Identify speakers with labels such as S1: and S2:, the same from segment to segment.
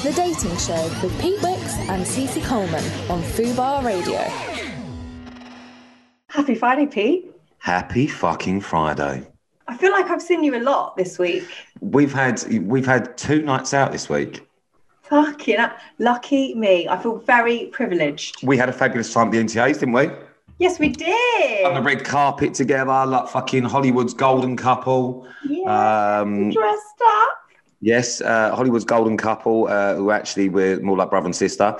S1: The Dating Show with Pete Wicks and Cece Coleman on Fubar Radio.
S2: Happy Friday, Pete.
S3: Happy fucking Friday.
S2: I feel like I've seen you a lot this week.
S3: We've had 2 nights out this week.
S2: Fucking lucky me. I feel very privileged.
S3: We had a fabulous time at the NTAs, didn't we?
S2: Yes, we did.
S3: On the red carpet together, like fucking Hollywood's golden couple.
S2: Yeah, dressed up.
S3: Yes, Hollywood's golden couple, who actually were more like brother and sister.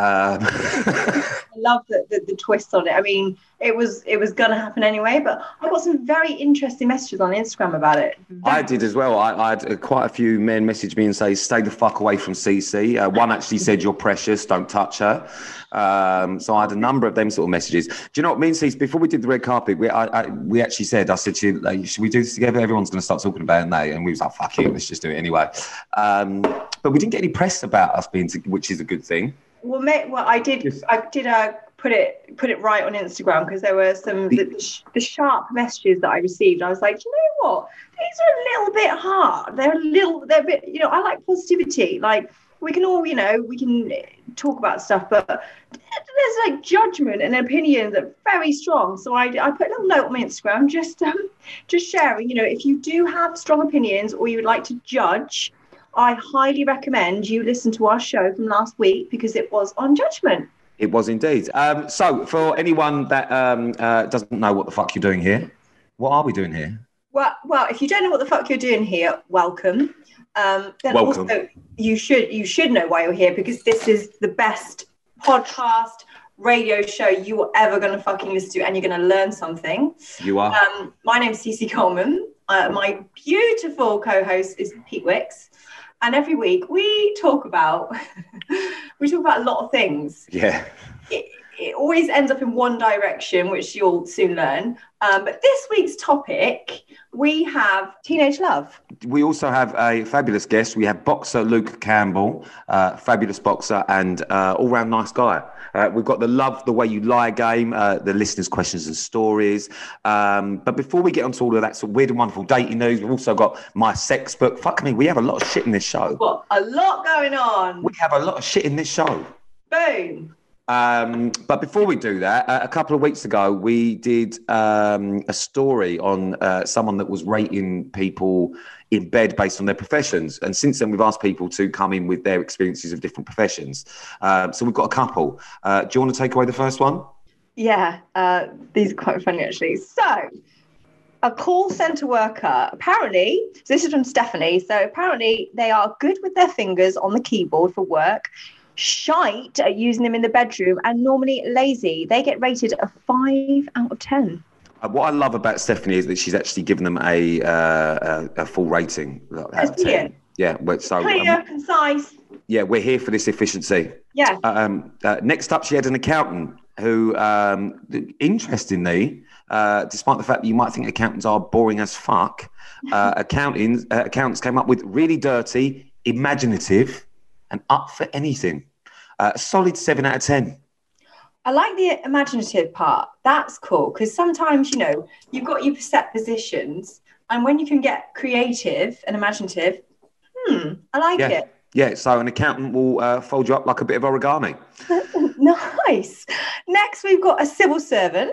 S2: I love the twist on it. I mean, it was going to happen anyway, but I got some very interesting messages on Instagram about it.
S3: I did as well. I had quite a few men message me and say, stay the fuck away from Cece. One actually said, you're precious, don't touch her. So I had a number of them sort of messages. Do you know what, me and Cece, before we did the red carpet, we actually said, I said to you, like, should we do this together? Everyone's going to start talking about it, and we was like, fuck it, let's just do it anyway. But we didn't get any press about us being, which is a good thing.
S2: Well, mate, I did put it right on Instagram because there were some the sharp messages that I received. I was like, you know what? These are a little bit hard. They're a bit, I like positivity. Like we can all, we can talk about stuff, but there's like judgment and opinions that are very strong. So I put a little note on my Instagram, just sharing, if you do have strong opinions or you would like to judge, I highly recommend you listen to our show from last week because it was on judgment.
S3: It was indeed. So for anyone that doesn't know what the fuck you're doing here, what are we doing here?
S2: Well, if you don't know what the fuck you're doing here, welcome. Then
S3: welcome.
S2: Also you should know why you're here because this is the best podcast radio show you are ever going to fucking listen to, and you're going to learn something.
S3: You are.
S2: My name's Cece Coleman. My beautiful co-host is Pete Wicks. And every week we talk about a lot of things.
S3: Yeah.
S2: It always ends up in one direction, which you'll soon learn. But this week's topic, we have teenage love.
S3: We also have a fabulous guest. We have boxer Luke Campbell, fabulous boxer and all-round nice guy. We've got the Love the Way You Lie game, the listeners' questions and stories. But before we get onto all of that sort of weird and wonderful dating news, we've also got my sex book. Fuck me, we have a lot of shit in this show.
S2: Got a lot going on.
S3: We have a lot of shit in this show.
S2: Boom.
S3: But before we do that, a couple of weeks ago, we did a story on someone that was rating people in bed based on their professions. And since then, we've asked people to come in with their experiences of different professions. So we've got a couple. Do you want to take away the first one?
S2: Yeah, these are quite funny, actually. So a call centre worker, apparently, so this is from Stephanie. So apparently they are good with their fingers on the keyboard for work, shite at using them in the bedroom, and normally lazy. They get rated a 5 out of 10.
S3: What I love about Stephanie is that she's actually given them a full rating.
S2: That's brilliant.
S3: Yeah, so
S2: clear, concise.
S3: Yeah, we're here for this efficiency.
S2: Yeah.
S3: Next up, she had an accountant who, interestingly, despite the fact that you might think accountants are boring as fuck, accountants came up with really dirty, imaginative, and up for anything. A solid 7 out of 10.
S2: I like the imaginative part. That's cool because sometimes, you've got your set positions, and when you can get creative and imaginative, I like it.
S3: Yeah, so an accountant will fold you up like a bit of origami.
S2: Nice. Next, we've got a civil servant.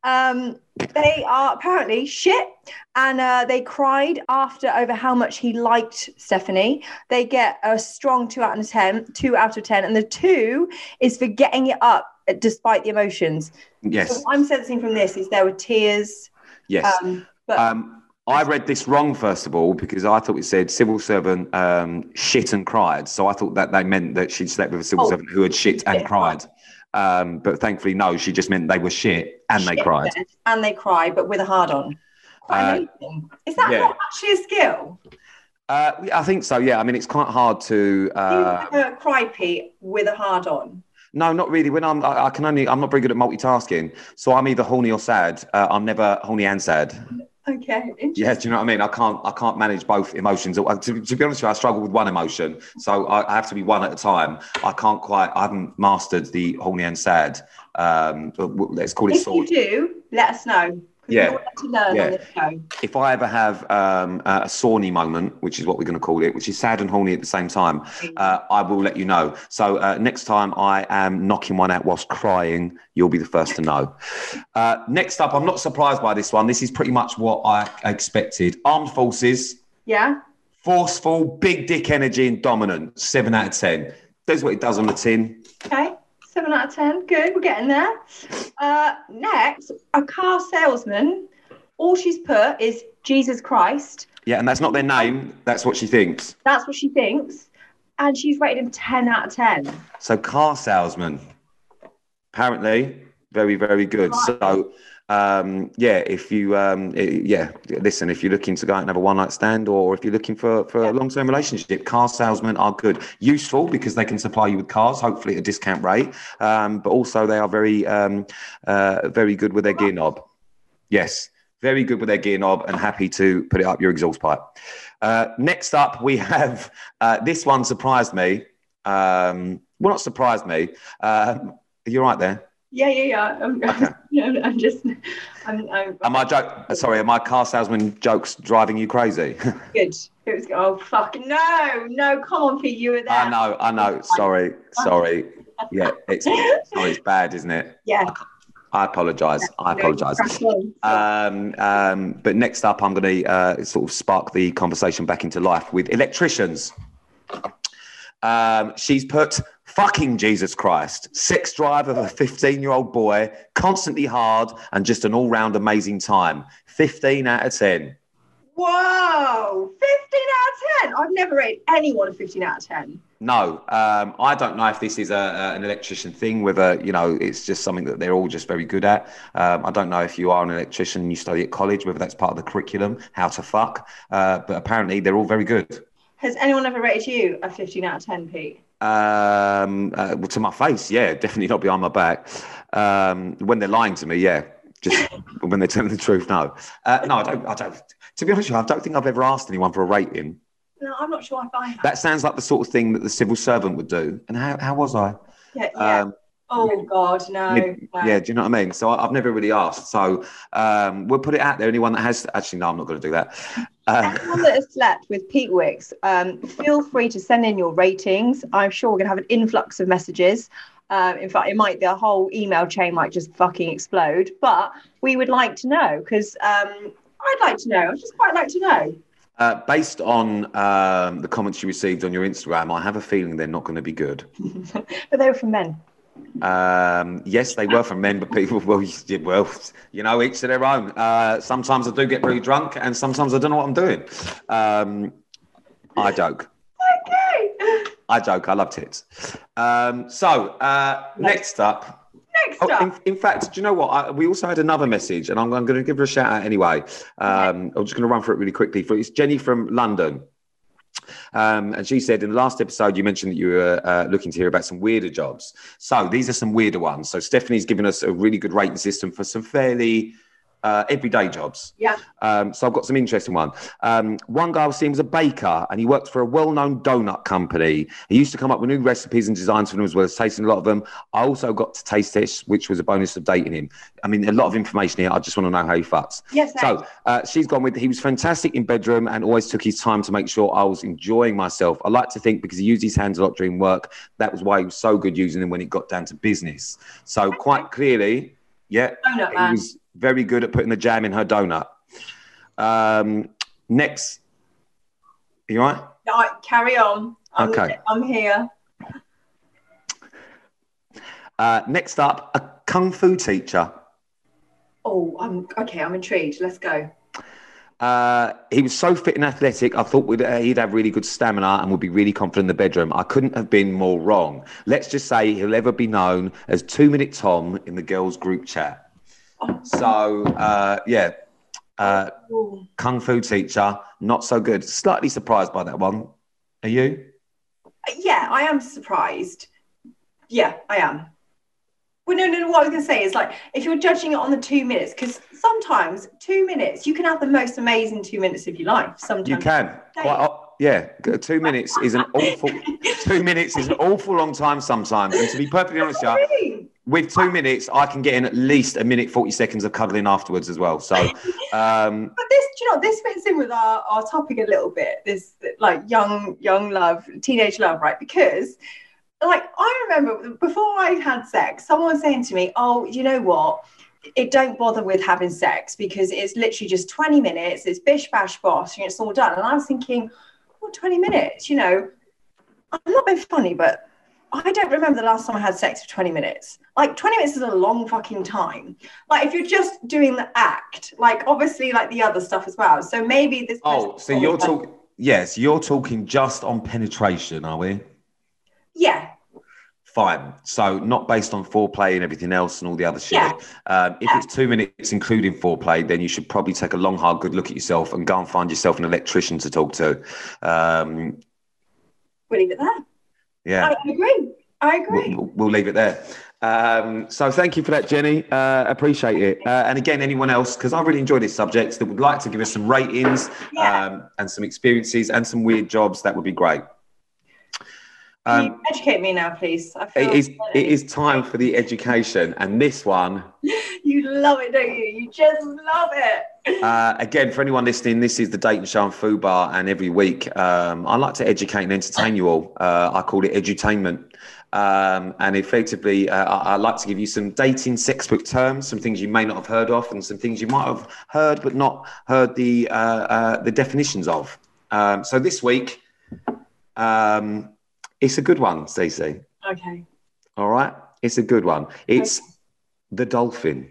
S2: They are apparently shit, and they cried over how much he liked Stephanie. They get a strong 2 out of 10, and the 2 is for getting it up despite the emotions.
S3: Yes.
S2: So what I'm sensing from this is there were tears.
S3: Yes. I read this wrong, first of all, because I thought it said civil servant shit and cried. So I thought that they meant that she'd slept with a civil servant who had shit and cried. But thankfully, no, she just meant they were shit and they cried.
S2: And they cried, but with a hard-on. Quite amazing. Is that not actually a skill?
S3: I think so, yeah. I mean, it's quite hard to...
S2: cry, Pete, with a hard-on?
S3: No, not really. When I'm not very good at multitasking. So I'm either horny or sad. I'm never horny and sad.
S2: Okay.
S3: Yeah, do you know what I mean? I can't manage both emotions. To be honest with you, I struggle with one emotion, so I have to be one at a time. I haven't mastered the horny and sad. Let's call it.
S2: If you do, let us know.
S3: Yeah.
S2: We all have to learn on this show.
S3: If I ever have a Sawney moment, which is what we're going to call it, which is sad and horny at the same time, I will let you know. So next time I am knocking one out whilst crying, you'll be the first to know. Next up, I'm not surprised by this one. This is pretty much what I expected. Armed Forces.
S2: Yeah.
S3: Forceful, big dick energy and dominant. 7 out of 10. That's what it does on the tin.
S2: Okay. 7 out of 10. Good. We're getting there. Next, a car salesman. All she's put is Jesus Christ.
S3: Yeah, and that's not their name. That's what she thinks.
S2: That's what she thinks. And she's rated him 10 out of 10.
S3: So car salesman. Apparently, very, very good. So, if you, listen, if you're looking to go out and have a one-night stand, or if you're looking for a long-term relationship, car salesmen are good. Useful because they can supply you with cars, hopefully at a discount rate. But also they are very, very good with their gear knob. Yes, very good with their gear knob and happy to put it up your exhaust pipe. Next up, we have, this one surprised me. Well, not surprised me. Are you right there?
S2: Yeah. I'm
S3: Are my car salesman jokes driving you crazy?
S2: Good. It was, oh, fuck. No, come on, Pete, you were there.
S3: I know. Sorry. Yeah, it's bad, isn't it?
S2: Yeah.
S3: I apologise. But next up, I'm going to sort of spark the conversation back into life with electricians. She's put fucking Jesus Christ, sex drive of a 15-year-old boy, constantly hard and just an all-round amazing time. 15 out of 10.
S2: Whoa, 15 out of 10. I've never rated anyone a 15 out of 10.
S3: No, I don't know if this is an electrician thing, whether, it's just something that they're all just very good at. I don't know if you are an electrician and you study at college, whether that's part of the curriculum, how to fuck. But apparently they're all very good.
S2: Has anyone ever rated you a 15 out of 10, Pete?
S3: Well, to my face, yeah, definitely not behind my back. When they're lying to me, yeah. Just when they're telling the truth, no. No, I don't. To be honest with you, I don't think I've ever asked anyone for a rating.
S2: No, I'm not sure if I have.
S3: That sounds like the sort of thing that the civil servant would do. And how was I?
S2: Yeah. Oh, God, no.
S3: Yeah, do you know what I mean? So I've never really asked. So we'll put it out there. Anyone that has... Actually, no, I'm not going to do that.
S2: Anyone that has slept with Pete Wicks, feel free to send in your ratings. I'm sure we're going to have an influx of messages. In fact, the whole email chain might just fucking explode. But we would like to know, because I'd like to know. I'd just quite like to know.
S3: Based on the comments you received on your Instagram, I have a feeling they're not going to be good.
S2: But they were from men.
S3: Yes, they were from men, but people, each to their own. Sometimes I do get really drunk, and sometimes I don't know what I'm doing. I joke.
S2: Okay.
S3: I joke. I love tits. Next up. In fact, do you know what? We also had another message, and I'm going to give her a shout out anyway. I'm just going to run through it really quickly. It's Jenny from London. And she said, in the last episode, you mentioned that you were looking to hear about some weirder jobs. So these are some weirder ones. So Stephanie's given us a really good rating system for some fairly everyday jobs.
S2: Yeah.
S3: So I've got some interesting one. One guy I was seeing was a baker, and he worked for a well-known donut company. He used to come up with new recipes and designs for them, as well as tasting a lot of them. I also got to taste this, which was a bonus of dating him. I mean, a lot of information here. I just want to know how he fucks.
S2: Yes.
S3: So she's gone with, he was fantastic in bedroom and always took his time to make sure I was enjoying myself. I like to think because he used his hands a lot during work, that was why he was so good using them when it got down to business. So quite clearly, yeah,
S2: donut man.
S3: He was very good at putting the jam in her donut. Next. Are you all right?
S2: No, carry on.
S3: Okay.
S2: I'm here.
S3: Next up, a kung fu teacher.
S2: Oh, I'm intrigued. Let's go.
S3: He was so fit and athletic, I thought he'd have really good stamina and would be really confident in the bedroom. I couldn't have been more wrong. Let's just say he'll ever be known as 2 Minute Tom in the girls' group chat. So, kung fu teacher, not so good. Slightly surprised by that one. Are you?
S2: Yeah, I am surprised. Yeah, I am. Well, no. What I was going to say is, like, if you're judging it on the 2 minutes, because sometimes 2 minutes, you can have the most amazing 2 minutes of your life. Sometimes
S3: you can. 2 minutes is an awful. 2 minutes is an awful long time sometimes. And to be perfectly honest, with 2 minutes, I can get in at least a minute 40 seconds of cuddling afterwards as well. So,
S2: but this, do you know, this fits in with our topic a little bit. This like young love, teenage love, right? Because like I remember before I had sex, someone was saying to me, "Oh, you know what? It don't bother with having sex because it's literally just 20 minutes. It's bish bash bosh, and it's all done." And I was thinking, well, 20 minutes, you know, I'm not being funny, but I don't remember the last time I had sex for 20 minutes. Like 20 minutes is a long fucking time. Like if you're just doing the act, like obviously like the other stuff as well. So maybe this.
S3: Oh, so you're talking, yes, you're talking just on penetration, are we?
S2: Yeah.
S3: Fine. So not based on foreplay and everything else and all the other shit.
S2: Yeah.
S3: If it's 2 minutes, including foreplay, then you should probably take a long, hard, good look at yourself and go and find yourself an electrician to talk to.
S2: We'll leave it there.
S3: Yeah.
S2: I agree.
S3: We'll leave it there. So thank you for that, Jenny. Appreciate it. And again, anyone else, because I really enjoy this subject, that would like to give us some ratings and some experiences and some weird jobs, that would be great.
S2: Can you educate me now, please?
S3: It is time for the education, and this one...
S2: You love it, don't you? You just love it.
S3: Again, for anyone listening, this is the Dating Show on Fubar, and every week I like to educate and entertain you all. I call it edutainment. And effectively, I like to give you some dating sex book terms, some things you may not have heard of, and some things you might have heard but not heard the definitions of. So this week... it's a good one, Stacey.
S2: Okay.
S3: All right. It's a good one. It's the dolphin.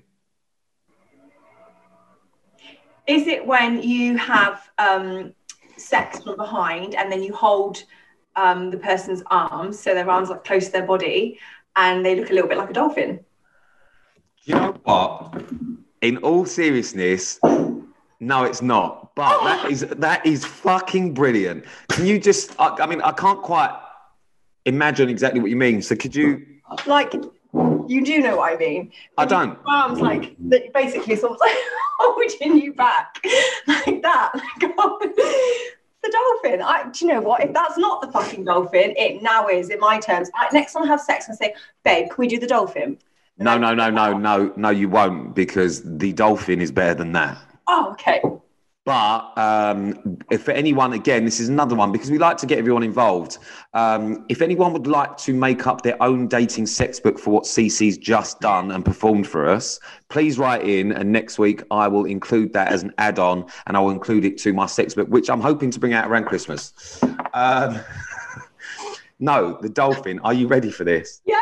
S2: Is it when you have sex from behind and then you hold the person's arms, so their arms are close to their body, and they look a little bit like a dolphin?
S3: You know what? In all seriousness, no, it's not. But that is fucking brilliant. Can you just? I mean, I can't quite imagine exactly what you mean. So could you? Like,
S2: you do know what I mean.
S3: I don't.
S2: Arms like that, basically sort of like holding you back like that. Like, the dolphin. Do you know what? If that's not the fucking dolphin, it now is in my terms. Next time I have sex and say, "Babe, can we do the dolphin?"
S3: No, you won't, because the dolphin is better than that.
S2: Oh, okay.
S3: But if for anyone, again, this is another one because we like to get everyone involved. If anyone would like to make up their own dating sex book for what CC's just done and performed for us, please write in, and next week I will include that as an add-on, and I will include it to my sex book, which I'm hoping to bring out around Christmas. No, the dolphin. Are you ready for this?
S2: Yeah.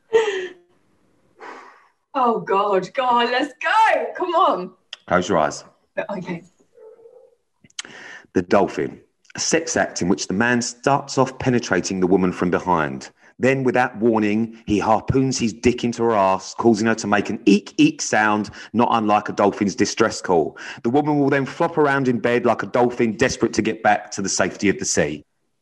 S2: Oh, God, let's go. Come on.
S3: Close your eyes.
S2: Okay.
S3: The dolphin, a sex act in which the man starts off penetrating the woman from behind. Then, without warning, he harpoons his dick into her ass, causing her to make an eek, eek sound, not unlike a dolphin's distress call. The woman will then flop around in bed like a dolphin, desperate to get back to the safety of the sea.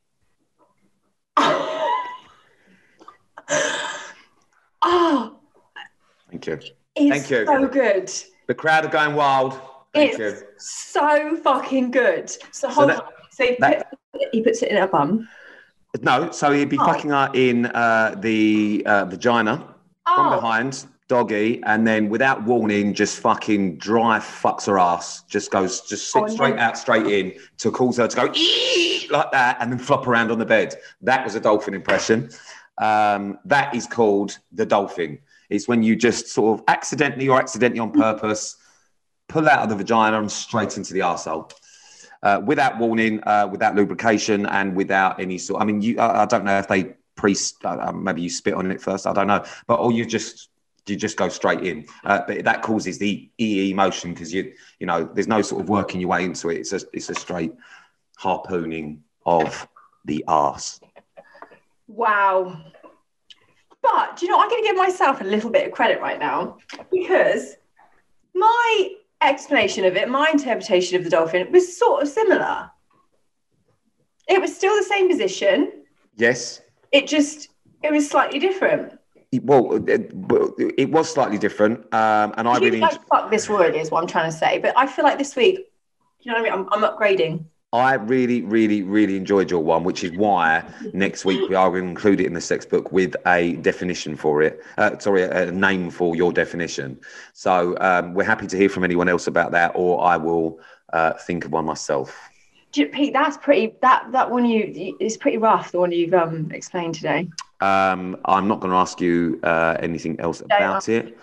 S2: Oh.
S3: Thank you.
S2: It's
S3: Thank you.
S2: So good.
S3: The crowd are going wild. Thank you.
S2: So fucking good. So hold on. So he puts it in her bum.
S3: No, so he'd be fucking her in the vagina from behind, doggy, and then without warning, just fucking dry fucks her ass. Just sits straight out, straight in to cause her to go ee! Like that, and then flop around on the bed. That was a dolphin impression. That is called the dolphin. It's when you just sort of accidentally on purpose pull out of the vagina and straight into the arsehole. Without warning, without lubrication, and without any sort. I mean, I don't know if they maybe you spit on it first. I don't know, but you just go straight in. But that causes the EE motion because you know there's no sort of working your way into it. It's a straight harpooning of the arse. Wow.
S2: But do you know, I'm going to give myself a little bit of credit right now because my explanation of it, my interpretation of the dolphin was sort of similar. It was still the same position.
S3: Yes.
S2: It was slightly different.
S3: Well, it was slightly different. And I really...
S2: fuck this word is what I'm trying to say. But I feel like this week, you know what I mean? I'm upgrading.
S3: I really, really, really enjoyed your one, which is why next week we are going to include it in the sex book with a definition for it. A name for your definition. So we're happy to hear from anyone else about that, or I will think of one myself.
S2: Pete, that's pretty. That one is pretty rough. The one you've explained today.
S3: I'm not going to ask you anything else about it.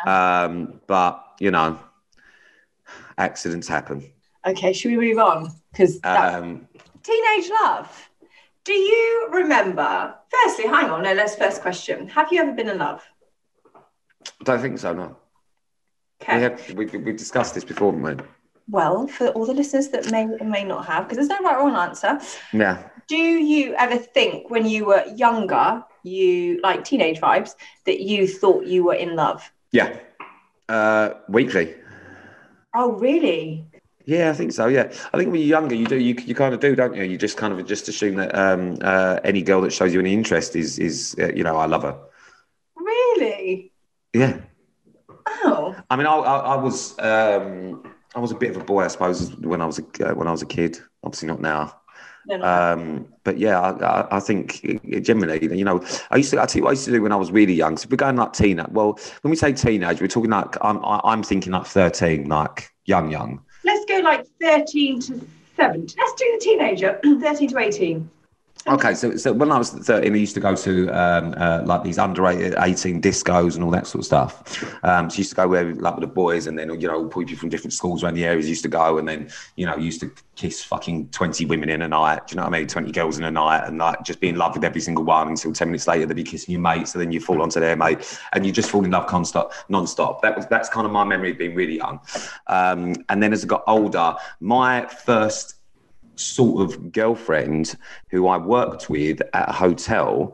S3: But you know, accidents happen.
S2: Okay, should we move on? Because teenage love. Do you remember? Firstly, hang on. No, let's first question. Have you ever been in love?
S3: I don't think so. No.
S2: Okay.
S3: We've discussed this before, haven't we?
S2: Well, for all the listeners that may or may not have, because there's no right or wrong answer.
S3: Yeah.
S2: Do you ever think when you were younger, you like teenage vibes, that you thought you were in love?
S3: Yeah. Weekly.
S2: Oh, really?
S3: Yeah, I think so. Yeah, I think when you're younger, you kind of do, don't you? You just kind of just assume that any girl that shows you any interest is I love her.
S2: Really?
S3: Yeah.
S2: Oh.
S3: I mean, I was a bit of a boy, I suppose, when I was a kid. Obviously, not now. No. But yeah, I think generally, I tell you what I used to do when I was really young. So if we're going like teenage, well, when we say teenage, we're talking like I'm thinking like 13, like young.
S2: Let's go like 13 to 17. Let's do the teenager, 13 to 18.
S3: Okay, so when I was 13, I used to go to like these under 18 discos and all that sort of stuff. So I used to go with the boys, and then people from different schools around the areas used to go, and then used to kiss fucking 20 women in a night. Do you know what I mean? 20 girls in a night, and like just be in love with every single one until 10 minutes later they'd be kissing your mate, so then you fall onto their mate, and you just fall in love non-stop. That's kind of my memory of being really young. And then as I got older, my first sort of girlfriend who I worked with at a hotel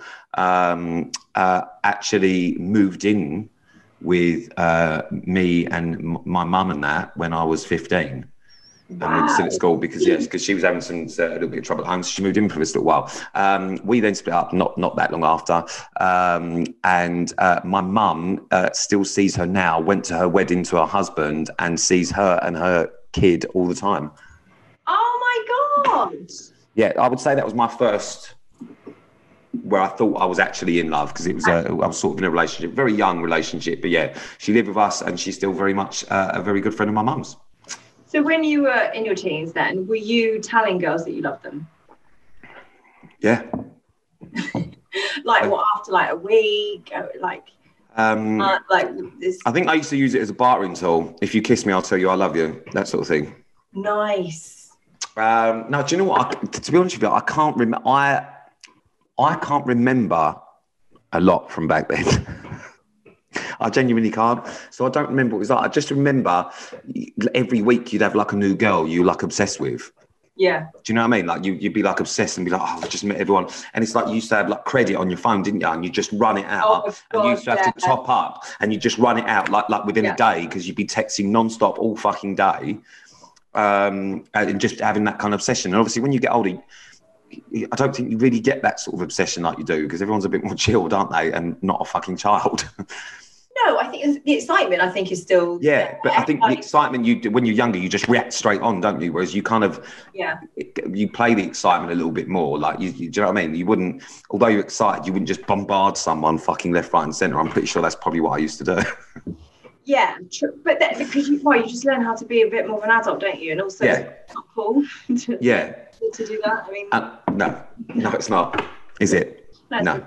S3: actually moved in with me and my mum and that when I was 15. Wow. And we were still at school because she was having a little bit of trouble at home, so she moved in for this little while. We then split up not that long after, and my mum still sees her now, went to her wedding to her husband, and sees her and her kid all the time.
S2: Oh my God.
S3: Yeah, I would say that was my first where I thought I was actually in love, because it was I was sort of in a relationship, very young relationship, but yeah, she lived with us and she's still very much a very good friend of my mum's.
S2: So when you were in your teens then, were you telling girls that you loved them?
S3: Yeah.
S2: After like a week, like this?
S3: I think I used to use it as a bartering tool. If you kiss me, I'll tell you I love you, that sort of thing.
S2: Nice.
S3: No, do you know what? To be honest with you, I can't remember. I can't remember a lot from back then. I genuinely can't. So I don't remember what it was like. I just remember every week you'd have like a new girl you like obsessed with.
S2: Yeah.
S3: Do you know what I mean? Like you'd be like obsessed and be like, oh, I just met everyone. And it's like you used to have like credit on your phone, didn't you? And you just run it out. And you used to have to top up, and you just run it out like within a day, because you'd be texting nonstop all fucking day. And just having that kind of obsession. And obviously when you get older, I don't think you really get that sort of obsession like you do, because everyone's a bit more chilled, aren't they? And not a fucking child.
S2: No, I think the excitement, is still...
S3: Yeah, but I think the excitement you do when you're younger, you just react straight on, don't you? Whereas you kind of...
S2: Yeah.
S3: You play the excitement a little bit more. Like, do you know what I mean? You wouldn't... Although you're excited, you wouldn't just bombard someone fucking left, right and centre. I'm pretty sure that's probably what I used to do.
S2: Yeah, true. But then, because you just learn how to be a bit more of an adult, don't you? And also, it's not cool to do that. I mean,
S3: no, it's not. Is it? No.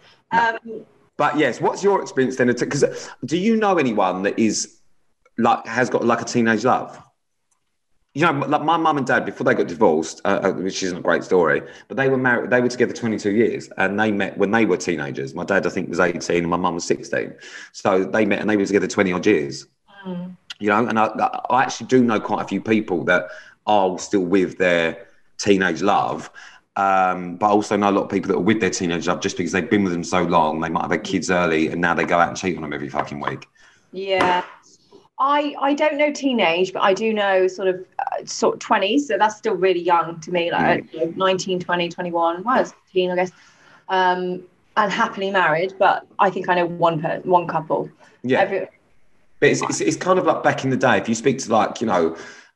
S3: But yes, what's your experience then? Because do you know anyone that has got like a teenage love? Like my mum and dad, before they got divorced, which isn't a great story, but they were married. They were together 22 years, and they met when they were teenagers. My dad, I think, was 18, and my mum was 16. So they met, and they were together 20 odd years. Mm. And I actually do know quite a few people that are still with their teenage love. But I also know a lot of people that are with their teenage love just because they've been with them so long. They might have had kids early, and now they go out and cheat on them every fucking week.
S2: Yeah. I don't know teenage, but I do know sort of 20s. So that's still really young to me, like 19, 20, 21. Well, it's teen, I guess. And happily married, but I think I know one couple.
S3: Yeah. But it's kind of like back in the day. If you speak to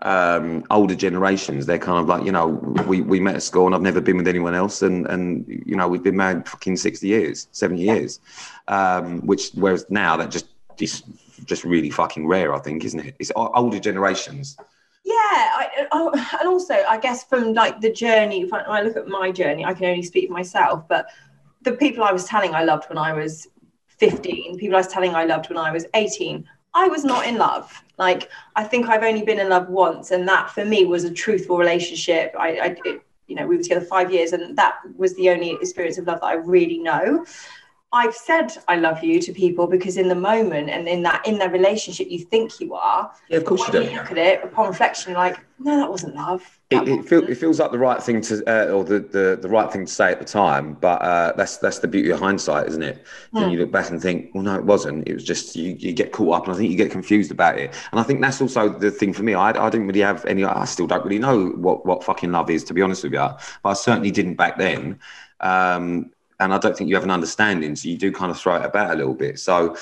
S3: older generations, they're kind of like, you know, we met at school and I've never been with anyone else, and you know, we've been married fucking 60 years, 70 years, whereas now that just really fucking rare, I think, isn't it? It's older generations.
S2: Yeah, and also I guess from like the journey, when I look at my journey, I can only speak for myself, but the people I was telling I loved when I was 15, the people I was telling I loved when I was 18, I was not in love. Like, I think I've only been in love once, and that for me was a truthful relationship. We were together 5 years, and that was the only experience of love that I really know. I've said I love you to people because in the moment and in the relationship you think you are.
S3: Yeah, of course you do.
S2: When you look at it upon reflection, you're like, no, that wasn't love.
S3: It feels like the right thing to, or the right thing to say at the time, but that's the beauty of hindsight, isn't it? Then you look back and think, well, no, it wasn't. It was just you get caught up, and I think you get confused about it. And I think that's also the thing for me. I didn't really have any. I still don't really know what fucking love is, to be honest with you. But I certainly didn't back then. And I don't think you have an understanding, so you do kind of throw it about a little bit. So,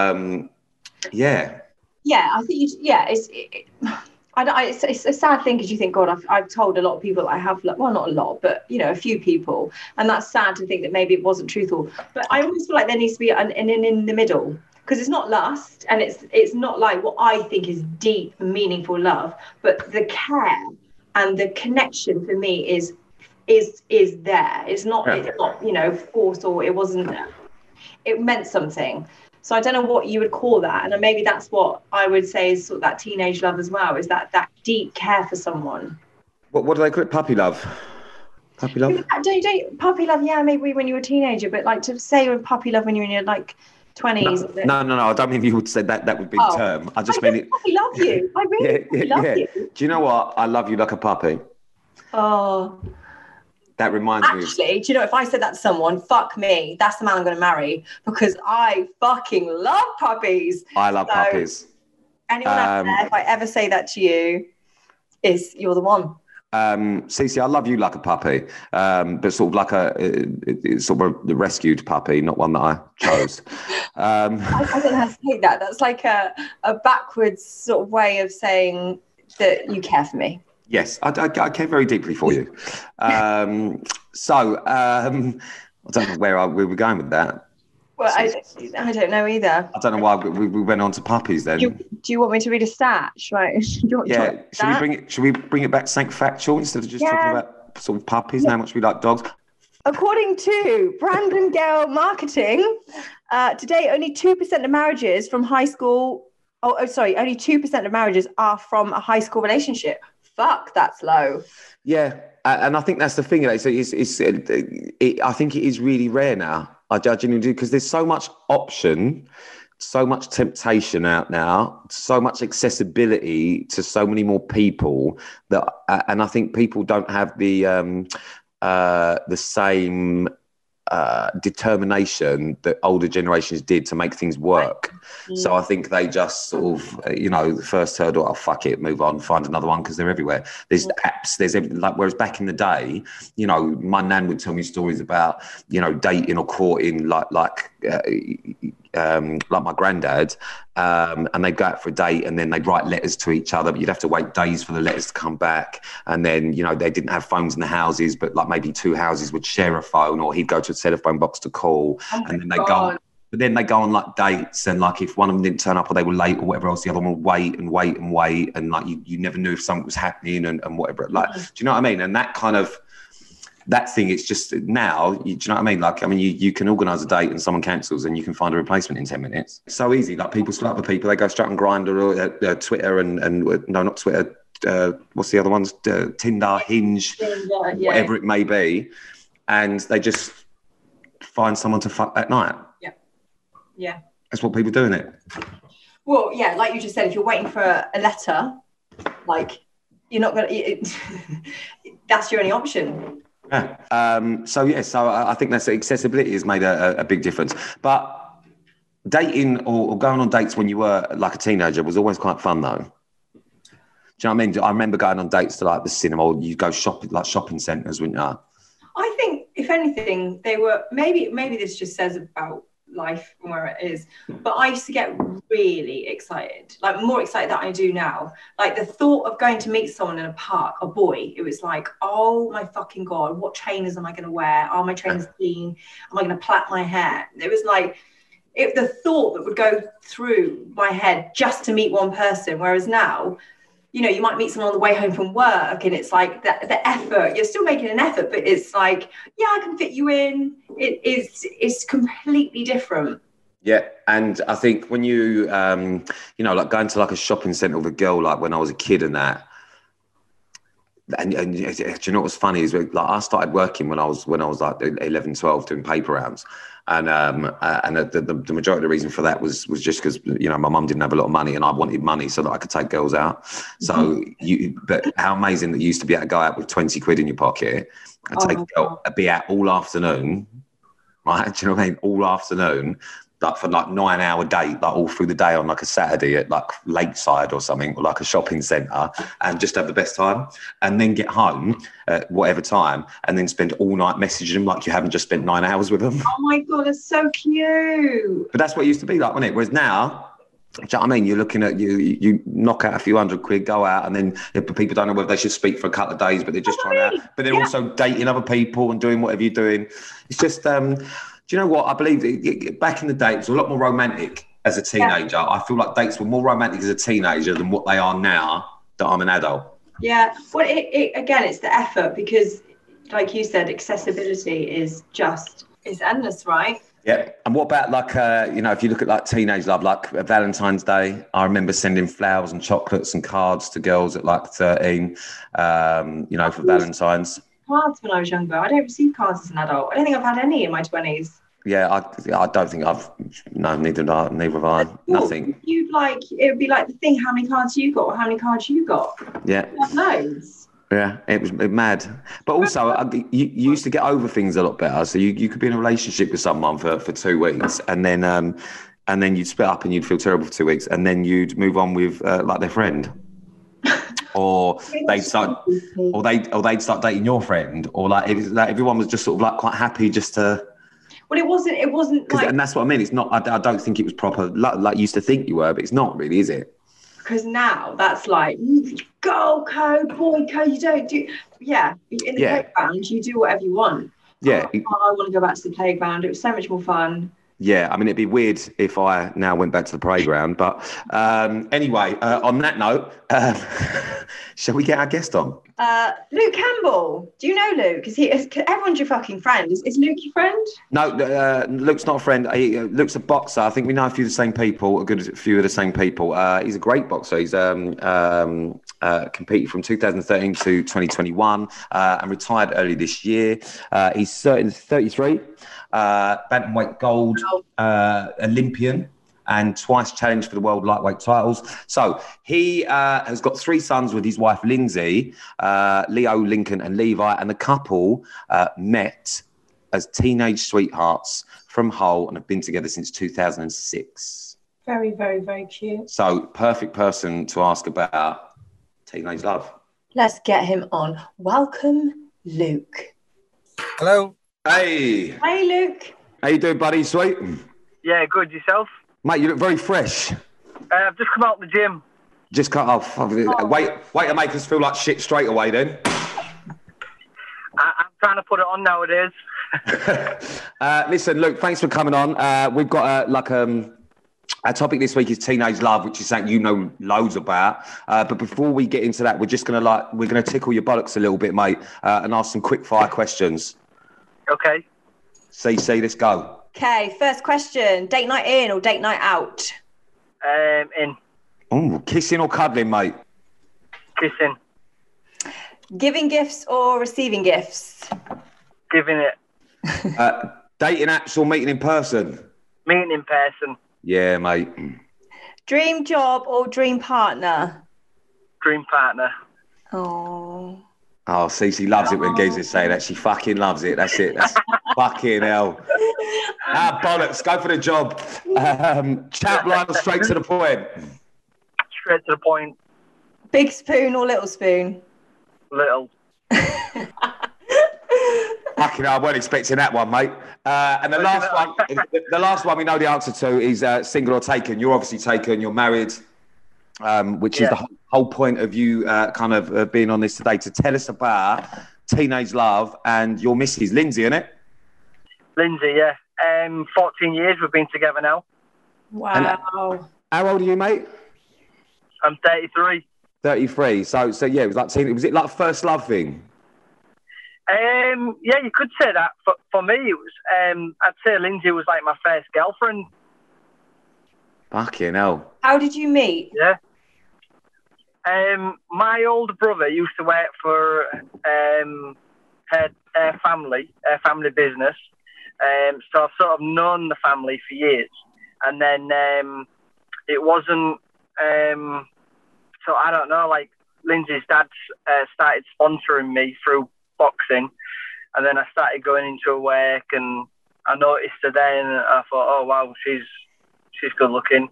S3: yeah.
S2: Yeah, I think it's a sad thing because you think, God, I've told a lot of people I have, well, not a lot, but, you know, a few people. And that's sad to think that maybe it wasn't truthful. But I always feel like there needs to be an in the middle, because it's not lust and it's not like what I think is deep, meaningful love, but the care and the connection for me is there. It's not, you know, forced, or it wasn't, it meant something. So I don't know what you would call that. And maybe that's what I would say is sort of that teenage love as well, is that deep care for someone.
S3: What do they call it? Puppy love? Puppy love?
S2: Don't puppy love, yeah, maybe when you were a teenager, but like to say you're puppy love when you're in your like 20s.
S3: No, I don't mean you would say that would be the term. I just mean it.
S2: I love you. I really love you.
S3: Do you know what? I love you like a puppy.
S2: Oh.
S3: That reminds me.
S2: Actually, do you know, if I said that to someone, fuck me, that's the man I'm going to marry, because I fucking love puppies.
S3: I love puppies.
S2: Anyone out there, if I ever say that to you, you're the one.
S3: Cece, I love you like a puppy, but sort of like it's sort of a rescued puppy, not one that I chose.
S2: I don't know how to take that. That's like a backwards sort of way of saying that you care for me.
S3: Yes, I care very deeply for you. I don't know where we were going with that.
S2: Well, I don't know either.
S3: I don't know why we went on to puppies then.
S2: Do you want me to read a stat? Right?
S3: Yeah. Should we bring it back to something factual instead of just talking about sort of puppies and how much we like dogs?
S2: According to Brandon Gale Marketing, today only 2% of marriages from high school. Only 2% of marriages are from a high school relationship. Fuck, that's low.
S3: Yeah, and I think that's the thing. I think it is really rare now. I genuinely do, because there's so much option, so much temptation out now, so much accessibility to so many more people that, and I think people don't have the same determination that older generations did to make things work. So I think they just sort of, the first hurdle, fuck it, move on, find another one, because they're everywhere. There's apps, there's everything. Like, whereas back in the day, my nan would tell me stories about, dating or courting like my granddad, and they'd go out for a date and then they'd write letters to each other, but you'd have to wait days for the letters to come back. And then, they didn't have phones in the houses, but like maybe two houses would share a phone, or he'd go to a telephone box to call. And then they go on like dates, and like if one of them didn't turn up or they were late or whatever else, the other one would wait, and like you never knew if something was happening and whatever. Like, do you know what I mean? And that kind of that thing, it's just now, do you know what I mean? Like, you can organise a date and someone cancels and you can find a replacement in 10 minutes. It's so easy. Like, people split up with people, they go straight on Grindr or Twitter and no, not Twitter. What's the other ones? Tinder, Hinge, whatever it may be. And they just find someone to fuck that night.
S2: Yeah.
S3: That's what people do, isn't it?
S2: Well, yeah, like you just said, if you're waiting for a letter, like, you're not going to, that's your only option.
S3: Yeah. So I think that's accessibility has made a big difference. But dating or going on dates when you were like a teenager was always quite fun, though. Do you know what I mean? I remember going on dates to like the cinema, or you go shopping, like shopping centres, wouldn't you?
S2: I think, if anything, they were maybe this just says about life and where it is. But I used to get really excited, like more excited than I do now. Like the thought of going to meet someone in a park, a boy, it was like, oh my fucking God, what trainers am I going to wear? Are my trainers clean? Am I going to plait my hair? It was like, the thought that would go through my head just to meet one person. Whereas now, you know, you might meet someone on the way home from work and it's like the effort, you're still making an effort, but it's like, yeah, I can fit you in. It's completely different.
S3: Yeah, and I think when you, you know, like going to like a shopping centre with a girl, like when I was a kid and that, and do you know what's funny is like I started working when I was like 11, 12 doing paper rounds. And the majority of the reason for that was just because, you know, my mum didn't have a lot of money and I wanted money so that I could take girls out. So but how amazing that you used to be able to go out with 20 quid in your pocket and take a girl, be out all afternoon, right? Do you know what I mean? All afternoon, like for like 9-hour date, like all through the day on like a Saturday at like Lakeside or something, or like a shopping centre, and just have the best time, and then get home at whatever time, and then spend all night messaging them like you haven't just spent 9 hours with them.
S2: Oh my God, it's so cute.
S3: But that's what it used to be like, wasn't it? Whereas now, do you know what I mean? You're looking at you knock out a few hundred quid, go out, and then people don't know whether they should speak for a couple of days, but they're just trying out. But they're also dating other people and doing whatever you're doing. It's just, do you know what? I believe back in the day, it was a lot more romantic as a teenager. Yeah. I feel like dates were more romantic as a teenager than what they are now that I'm an adult.
S2: Yeah. Well, again, it's the effort because, like you said, accessibility is endless, right?
S3: Yeah. And what about like, you know, if you look at like teenage love, like Valentine's Day, I remember sending flowers and chocolates and cards to girls at like 13, you know, for Valentine's.
S2: Cards when I was younger. I don't receive cards as an adult. I don't think I've had any in my 20s.
S3: Yeah, I don't think neither have I. Cool. Nothing.
S2: You'd like, it would be like the thing, how many cards you got or how many cards you got.
S3: Yeah.
S2: Loads.
S3: Yeah, it was mad. But also, you used to get over things a lot better. So you could be in a relationship with someone for 2 weeks and then you'd split up and you'd feel terrible for 2 weeks and then you'd move on with like their friend. Or they'd start dating your friend, or like it was like everyone was just sort of like quite happy just to.
S2: Well, it wasn't like,
S3: and that's what I mean. It's not. I don't think it was proper like you used to think you were, but it's not really, is it?
S2: Because now that's like girl code, boy code. You don't do. Yeah, in the playground, you do whatever you want.
S3: Yeah.
S2: I want to go back to the playground. It was so much more fun.
S3: Yeah, I mean, it'd be weird if I now went back to the playground. But anyway, on that note, shall we get our guest on?
S2: Luke Campbell. Do you know Luke? Everyone's your fucking friend. Is Luke your friend?
S3: No, Luke's not a friend. Luke's a boxer. I think we know a few of the same people, a good few of the same people. He's a great boxer. He's competed from 2013 to 2021 and retired early this year. He's 33. Bantamweight gold Olympian and twice challenged for the world lightweight titles. So he has got 3 sons with his wife Lindsay, Leo, Lincoln and Levi, and the couple met as teenage sweethearts from Hull and have been together since 2006.
S2: Very, very, very cute.
S3: So perfect person to ask about teenage love.
S2: Let's get him on. Welcome, Luke.
S4: Hello.
S3: Hey.
S2: Hey, Luke.
S3: How you doing, buddy? Sweet?
S4: Yeah, good. Yourself?
S3: Mate, you look very fresh.
S4: I've just come out of the gym.
S3: Just cut off. Wait to make us feel like shit straight away then.
S4: I'm trying to put it on nowadays.
S3: Listen, Luke, thanks for coming on. We've got our topic this week is teenage love, which is something you know loads about. But before we get into that, we're gonna tickle your bollocks a little bit, mate, and ask some quick fire questions.
S4: Okay.
S3: CC, let's go.
S2: Okay, first question. Date night in or date night out?
S4: In.
S3: Oh, kissing or cuddling, mate?
S4: Kissing.
S2: Giving gifts or receiving gifts?
S4: Giving it.
S3: Dating apps or meeting in person?
S4: Meeting in person.
S3: Yeah, mate.
S2: Dream job or dream partner?
S4: Dream partner.
S2: Oh,
S3: Cece loves it when geezers say that. She fucking loves it. That's it. That's fucking hell. Bollocks. Go for the job. Chat line or straight to the point?
S4: Straight to the point.
S2: Big spoon or little spoon?
S4: Little.
S3: Fucking hell, I wasn't expecting that one, mate. And the last one we know the answer to is single or taken. You're obviously taken. You're married, which is the whole point of you kind of being on this today, to tell us about teenage love and your missus, Lindsay, innit?
S4: Lindsay, yeah. 14 years we've been together now.
S2: Wow.
S3: How old are you, mate?
S4: I'm 33.
S3: 33. So yeah, it was like was it like a first love thing?
S4: Yeah, you could say that. For me, it was. I'd say Lindsay was like my first girlfriend.
S3: Fucking hell.
S2: How did you meet?
S4: Yeah. My older brother used to work for her family business. So I've sort of known the family for years, and then it wasn't. So I don't know. Like Lindsay's dad started sponsoring me through boxing, and then I started going into her work, and I noticed her then, and I thought, oh wow, she's good looking.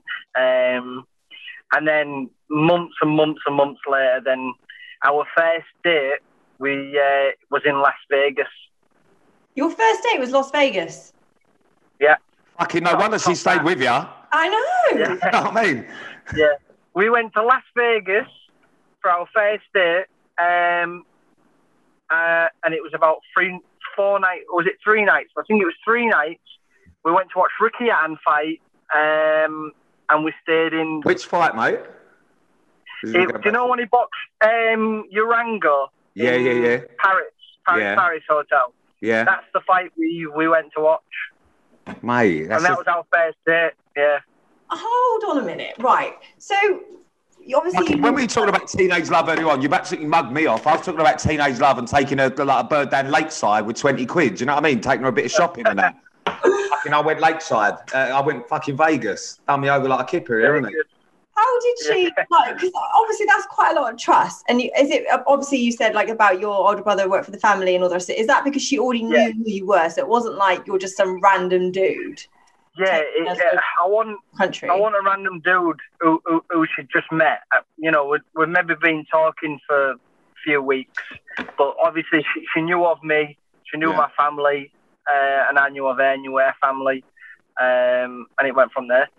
S4: And then months and months and months later, then our first date was in Las Vegas.
S2: Your first date was Las Vegas?
S4: Yeah.
S3: Fucking no wonder she stayed with you.
S2: I know.
S4: Yeah.
S3: You know what I mean?
S4: Yeah. We went to Las Vegas for our first date, and it was about 4 nights, or was it 3 nights? I think it was 3 nights. We went to watch Ricky Hatton fight, and we stayed in...
S3: Which fight, mate?
S4: Do you know when he boxed Urango?
S3: Yeah.
S4: Paris Hotel.
S3: Yeah.
S4: That's the fight we went to watch.
S3: Mate,
S4: and that was our first date, yeah.
S2: Hold on a minute. Right. So, you obviously...
S3: When we were talking about teenage love earlier on, you've absolutely mugged me off. I was talking about teenage love and taking a bird down Lakeside with 20 quid. Do you know what I mean? Taking her a bit of shopping and that. Fucking, I went Lakeside. I went fucking Vegas. Done me over like a kipper here, isn't it?
S2: How did she, because obviously that's quite a lot of trust. And is it, obviously you said like about your older brother worked for the family and all the rest of it. Is that because she already knew who you were? So it wasn't like you're just some random dude?
S4: Yeah, I want a random dude who she just met. You know, we've maybe been talking for a few weeks, but obviously she knew of me. She knew my family, and I knew of her, knew her family, and it went from there.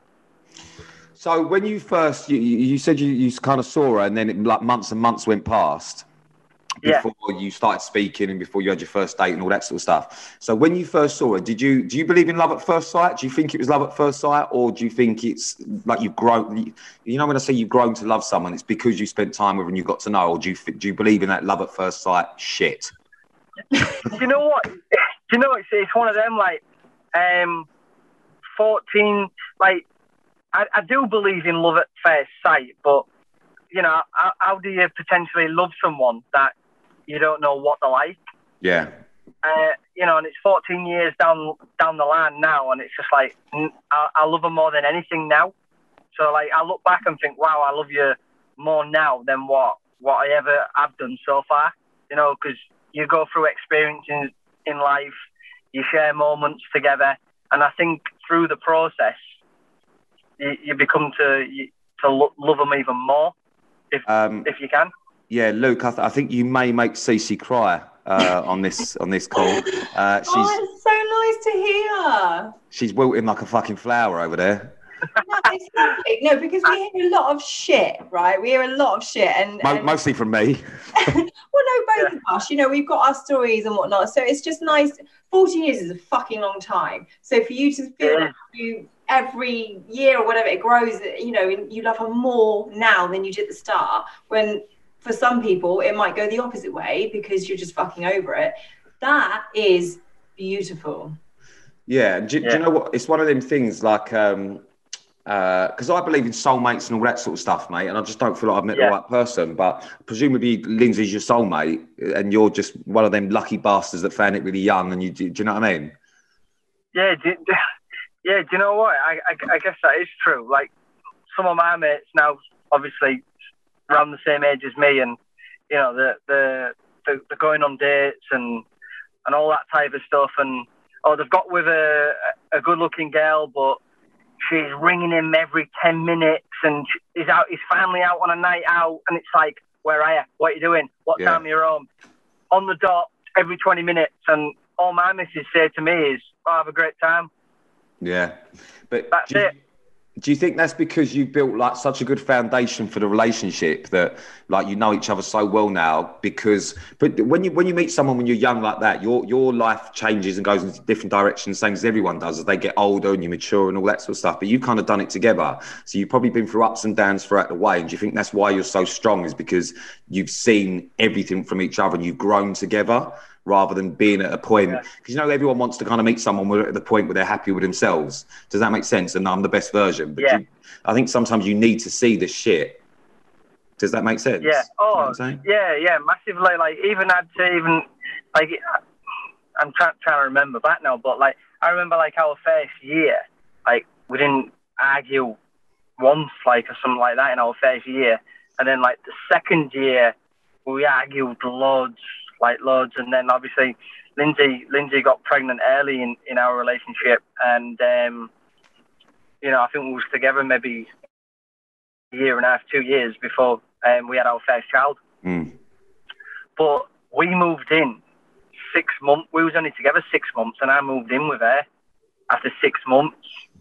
S3: So when you first, you said you kind of saw her, and then like months and months went past before you started speaking and before you had your first date and all that sort of stuff. So when you first saw her, do you believe in love at first sight? Do you think it was love at first sight, or do you think it's like you've grown? You know, when I say you've grown to love someone, it's because you spent time with her and you got to know, or do you believe in that love at first sight shit?
S4: You know what? You know, it's one of them, like 14, like. I do believe in love at first sight, but, you know, how do you potentially love someone that you don't know what they're like?
S3: Yeah.
S4: You know, and it's 14 years down the line now, and it's just like, I love her more than anything now. So, like, I look back and think, wow, I love you more now than what I ever have done so far. You know, because you go through experiences in life, you share moments together, and I think through the process, you become to love them even more if you can.
S3: Yeah, Luke, I think you may make Cece cry on this call.
S2: It's so nice to hear.
S3: She's wilting like a fucking flower over there.
S2: No, it's lovely. No, because we hear a lot of shit, right? We hear a lot of shit, and
S3: mostly from me.
S2: Well, no, both of us. You know, we've got our stories and whatnot, so it's just nice. 14 years is a fucking long time. So for you to feel like you every year or whatever it grows, you know, you love her more now than you did at the start. When for some people it might go the opposite way because you're just fucking over it. That is beautiful.
S3: Yeah, do you know what? It's one of them things like. Because I believe in soulmates and all that sort of stuff, mate, and I just don't feel like I've met the right person. But presumably Lindsay's your soulmate, and you're just one of them lucky bastards that found it really young. And do you know what I mean? Yeah,
S4: do you know what? I guess that is true. Like some of my mates now, obviously around the same age as me, and you know they're going on dates and all that type of stuff, and they've got with a good-looking girl, but she's ringing him every 10 minutes, and he's finally out on a night out, and it's like, where are you? What are you doing? What time are you home? On the dot every 20 minutes, and all my missus say to me is, "Oh, have a great time."
S3: Yeah, but
S4: That's it.
S3: do you think that's because you built like such a good foundation for the relationship that like you know each other so well now? But when you meet someone when you're young like that, your life changes and goes into different directions, same as everyone does as they get older and you mature and all that sort of stuff. But you've kind of done it together, so you've probably been through ups and downs throughout the way. And do you think that's why you're so strong? Is because you've seen everything from each other and you've grown together, rather than being at a point, because you know everyone wants to kind of meet someone where at the point where they're happy with themselves. Does that make sense? And I'm the best version. But I think sometimes you need to see the shit. Does that make sense?
S4: Yeah. Oh,
S3: you know what I'm
S4: yeah, massively. Like even I'd say even like I'm trying to remember back now, but like I remember like our first year, like we didn't argue once, like or something like that in our first year, and then like the second year we argued loads, and then obviously Lindsay got pregnant early in our relationship, and you know, I think we was together maybe a year and a half, 2 years before we had our first child. But we moved in 6 months. We was only together 6 months, and I moved in with her after 6 months.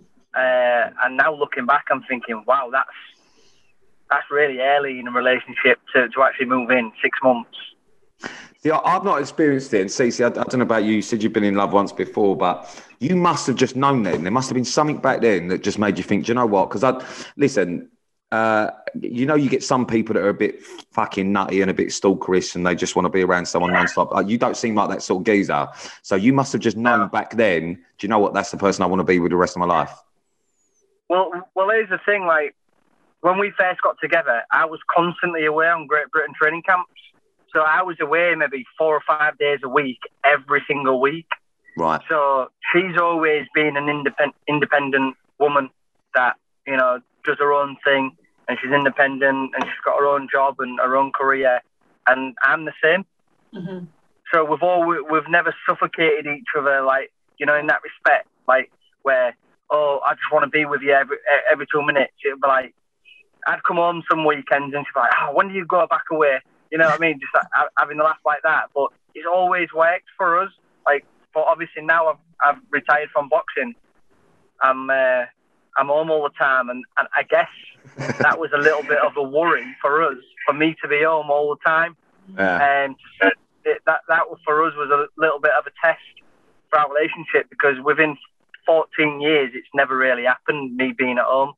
S4: And now looking back, I'm thinking, wow, that's really early in a relationship to actually move in 6 months.
S3: See, I've not experienced it. And Cece, I don't know about you. You said you've been in love once before, but you must have just known then. There must have been something back then that just made you think, do you know what? Because listen, you know, you get some people that are a bit fucking nutty and a bit stalkerish and they just want to be around someone nonstop. You don't seem like that sort of geezer. So you must have just known back then, do you know what? That's the person I want to be with the rest of my life.
S4: Well, here's the thing. Like, when we first got together, I was constantly away on Great Britain training camps. So I was away maybe 4 or 5 days a week, every single week.
S3: Right.
S4: So she's always been an independent woman that, you know, does her own thing, and she's independent and she's got her own job and her own career. And I'm the same.
S2: Mm-hmm.
S4: So we've never suffocated each other, like, you know, in that respect, like where, oh, I just want to be with you every 2 minutes. It'd be like, I'd come home some weekends and she'd be like, oh, when do you go back away? You know what I mean? Just having a laugh like that. But it's always worked for us. Like, but obviously now I've retired from boxing. I'm home all the time, and I guess that was a little bit of a worry for us, for me to be home all the time.
S3: Yeah.
S4: And that for us was a little bit of a test for our relationship, because within 14 years it's never really happened, me being at home.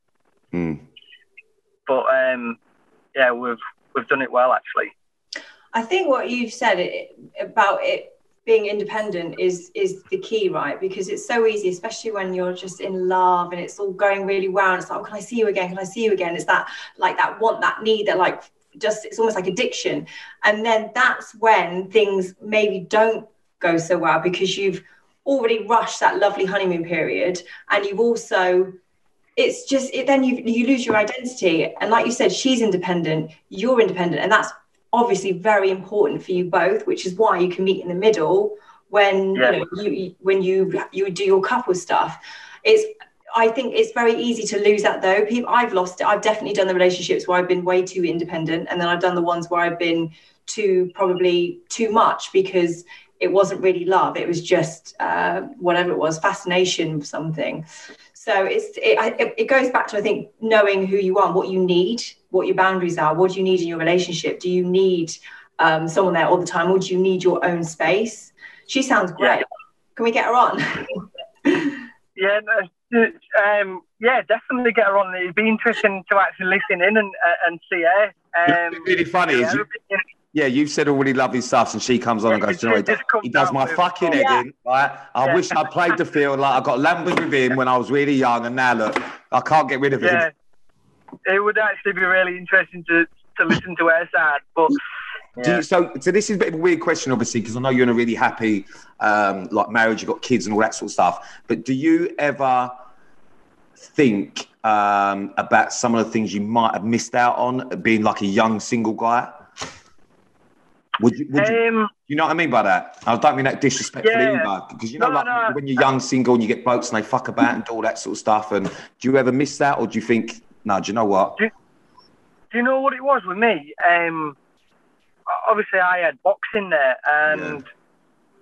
S4: But yeah, we've done it well, actually.
S2: I think what you've said about it being independent is the key, right? Because it's so easy, especially when you're just in love and it's all going really well. And it's like, oh, can I see you again? Can I see you again? It's that like that want, that need, that like just, it's almost like addiction. And then that's when things maybe don't go so well, because you've already rushed that lovely honeymoon period, and you've also, it's just then you lose your identity. And like you said, she's independent, you're independent, and that's obviously very important for you both, which is why you can meet in the middle when when you do your couple stuff. I think it's very easy to lose that though. I've lost it. I've definitely done the relationships where I've been way too independent, and then I've done the ones where I've been probably too much, because it wasn't really love. It was just whatever it was, fascination with something. So it goes back to, I think, knowing who you are, what you need, what your boundaries are. What do you need in your relationship? Do you need someone there all the time, or do you need your own space? She sounds great. Yeah. Can we get her on?
S4: Yeah, definitely get her on. It'd be interesting to actually listen in and see her.
S3: It's really funny. Yeah, you've said all really lovely stuff, and she comes on and goes, you know, he does my fucking head in, right? I wish I played the field, like I got lambered with him when I was really young, and now look, I can't get rid of him.
S4: It would actually be really interesting to listen to her side. But
S3: so this is a bit of a weird question, obviously, because I know you're in a really happy like marriage, you've got kids and all that sort of stuff. But do you ever think about some of the things you might have missed out on being like a young single guy? Would you you know what I mean by that? I don't mean that disrespectfully either, because you know, when you're young, single, and you get blokes and they fuck about and do all that sort of stuff. And do you ever miss that, or do you think, no? Do you know what?
S4: Do you know what it was with me? Obviously, I had boxing there, and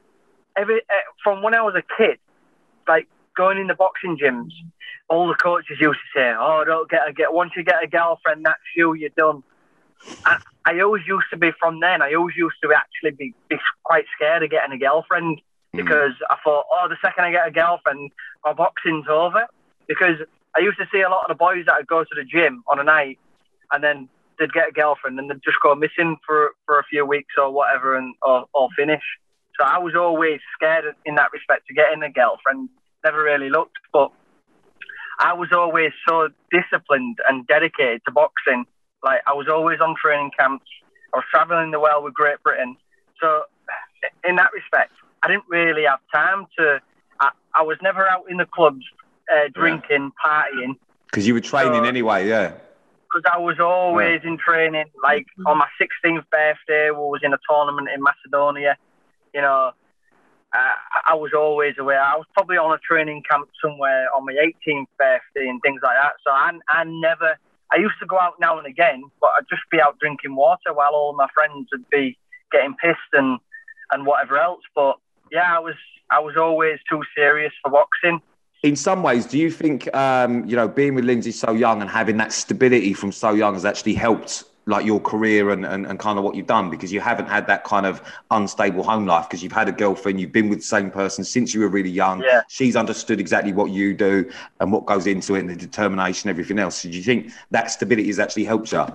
S4: from when I was a kid, like going in the boxing gyms, all the coaches used to say, "Oh, don't get once you get a girlfriend, that's you're done." I always used to be from then. I always used to actually be quite scared of getting a girlfriend because I thought, oh, the second I get a girlfriend, my boxing's over. Because I used to see a lot of the boys that would go to the gym on a night and then they'd get a girlfriend and they'd just go missing for a few weeks or whatever or finish. So I was always scared in that respect to getting a girlfriend. Never really looked, but I was always so disciplined and dedicated to boxing. Like, I was always on training camps. I was traveling the world with Great Britain. So in that respect, I didn't really have time to... I was never out in the clubs drinking, partying.
S3: Because you were training anyway, yeah.
S4: Because I was always in training. Like, on my 16th birthday, we was in a tournament in Macedonia. You know, I was always away. I was probably on a training camp somewhere on my 18th birthday and things like that. So I never... I used to go out now and again, but I'd just be out drinking water while all my friends would be getting pissed and whatever else. But yeah, I was always too serious for boxing.
S3: In some ways, do you think, being with Lindsay so young and having that stability from so young has actually helped like your career and kind of what you've done? Because you haven't had that kind of unstable home life because you've had a girlfriend, you've been with the same person since you were really young. Yeah. She's understood exactly what you do and what goes into it and the determination, everything else. So do you think that stability has actually helped you?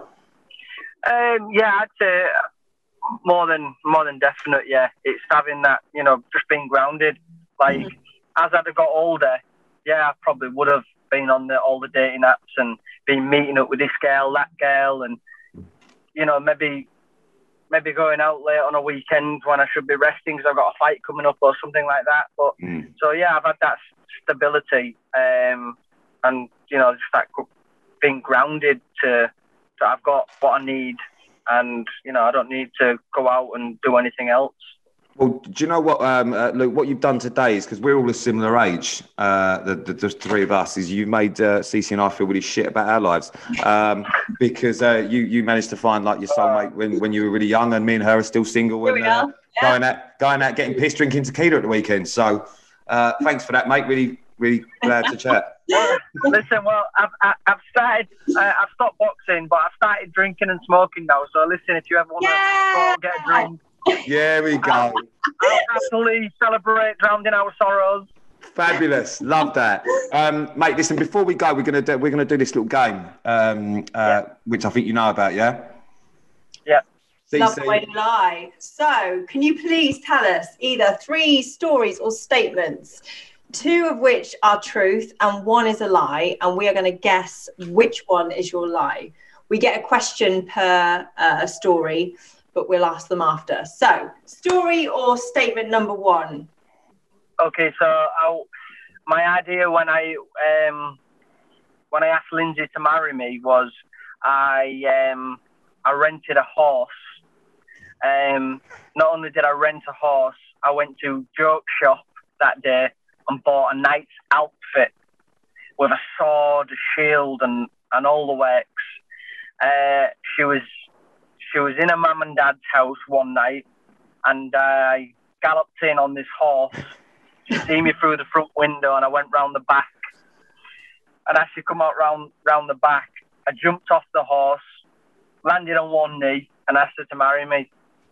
S4: Yeah, I'd say more than definite. Yeah, it's having that, just being grounded. Like as I'd have got older, yeah, I probably would have been on all the dating apps and been meeting up with this girl, that girl, and maybe going out late on a weekend when I should be resting because I've got a fight coming up or something like that. But so yeah, I've had that stability and just that being grounded to I've got what I need, and I don't need to go out and do anything else.
S3: Well, do you know what, Luke, what you've done today is, because we're all a similar age, the three of us, is you made Cece and I feel really shit about our lives because you managed to find like your soulmate when you were really young, and me and her are still single and going out getting pissed, drinking tequila at the weekend. So thanks for that, mate. Really, really glad to chat.
S4: Listen, well, I've started, I've stopped boxing, but I've started drinking and smoking now. So listen, if you ever want to go out and get a drink,
S3: yeah, we go.
S4: I'll happily celebrate, drowned in our sorrows.
S3: Fabulous, love that, mate. Listen, before we go, we're gonna do this little game, which I think you know about, yeah.
S4: Yeah.
S2: Love the way to lie. So, can you please tell us either 3 stories or statements, 2 of which are truth and 1 is a lie, and we are going to guess which one is your lie. We get a question per story, but we'll ask them after. So, story or statement number 1?
S4: Okay, so my idea when I asked Lindsay to marry me was I rented a horse. Not only did I rent a horse, I went to Joke Shop that day and bought a knight's outfit with a sword, a shield, and all the works. She was in her mum and dad's house one night, and I galloped in on this horse. She see me through the front window, and I went round the back. And as she come out round the back, I jumped off the horse, landed on one knee, and asked her to marry me.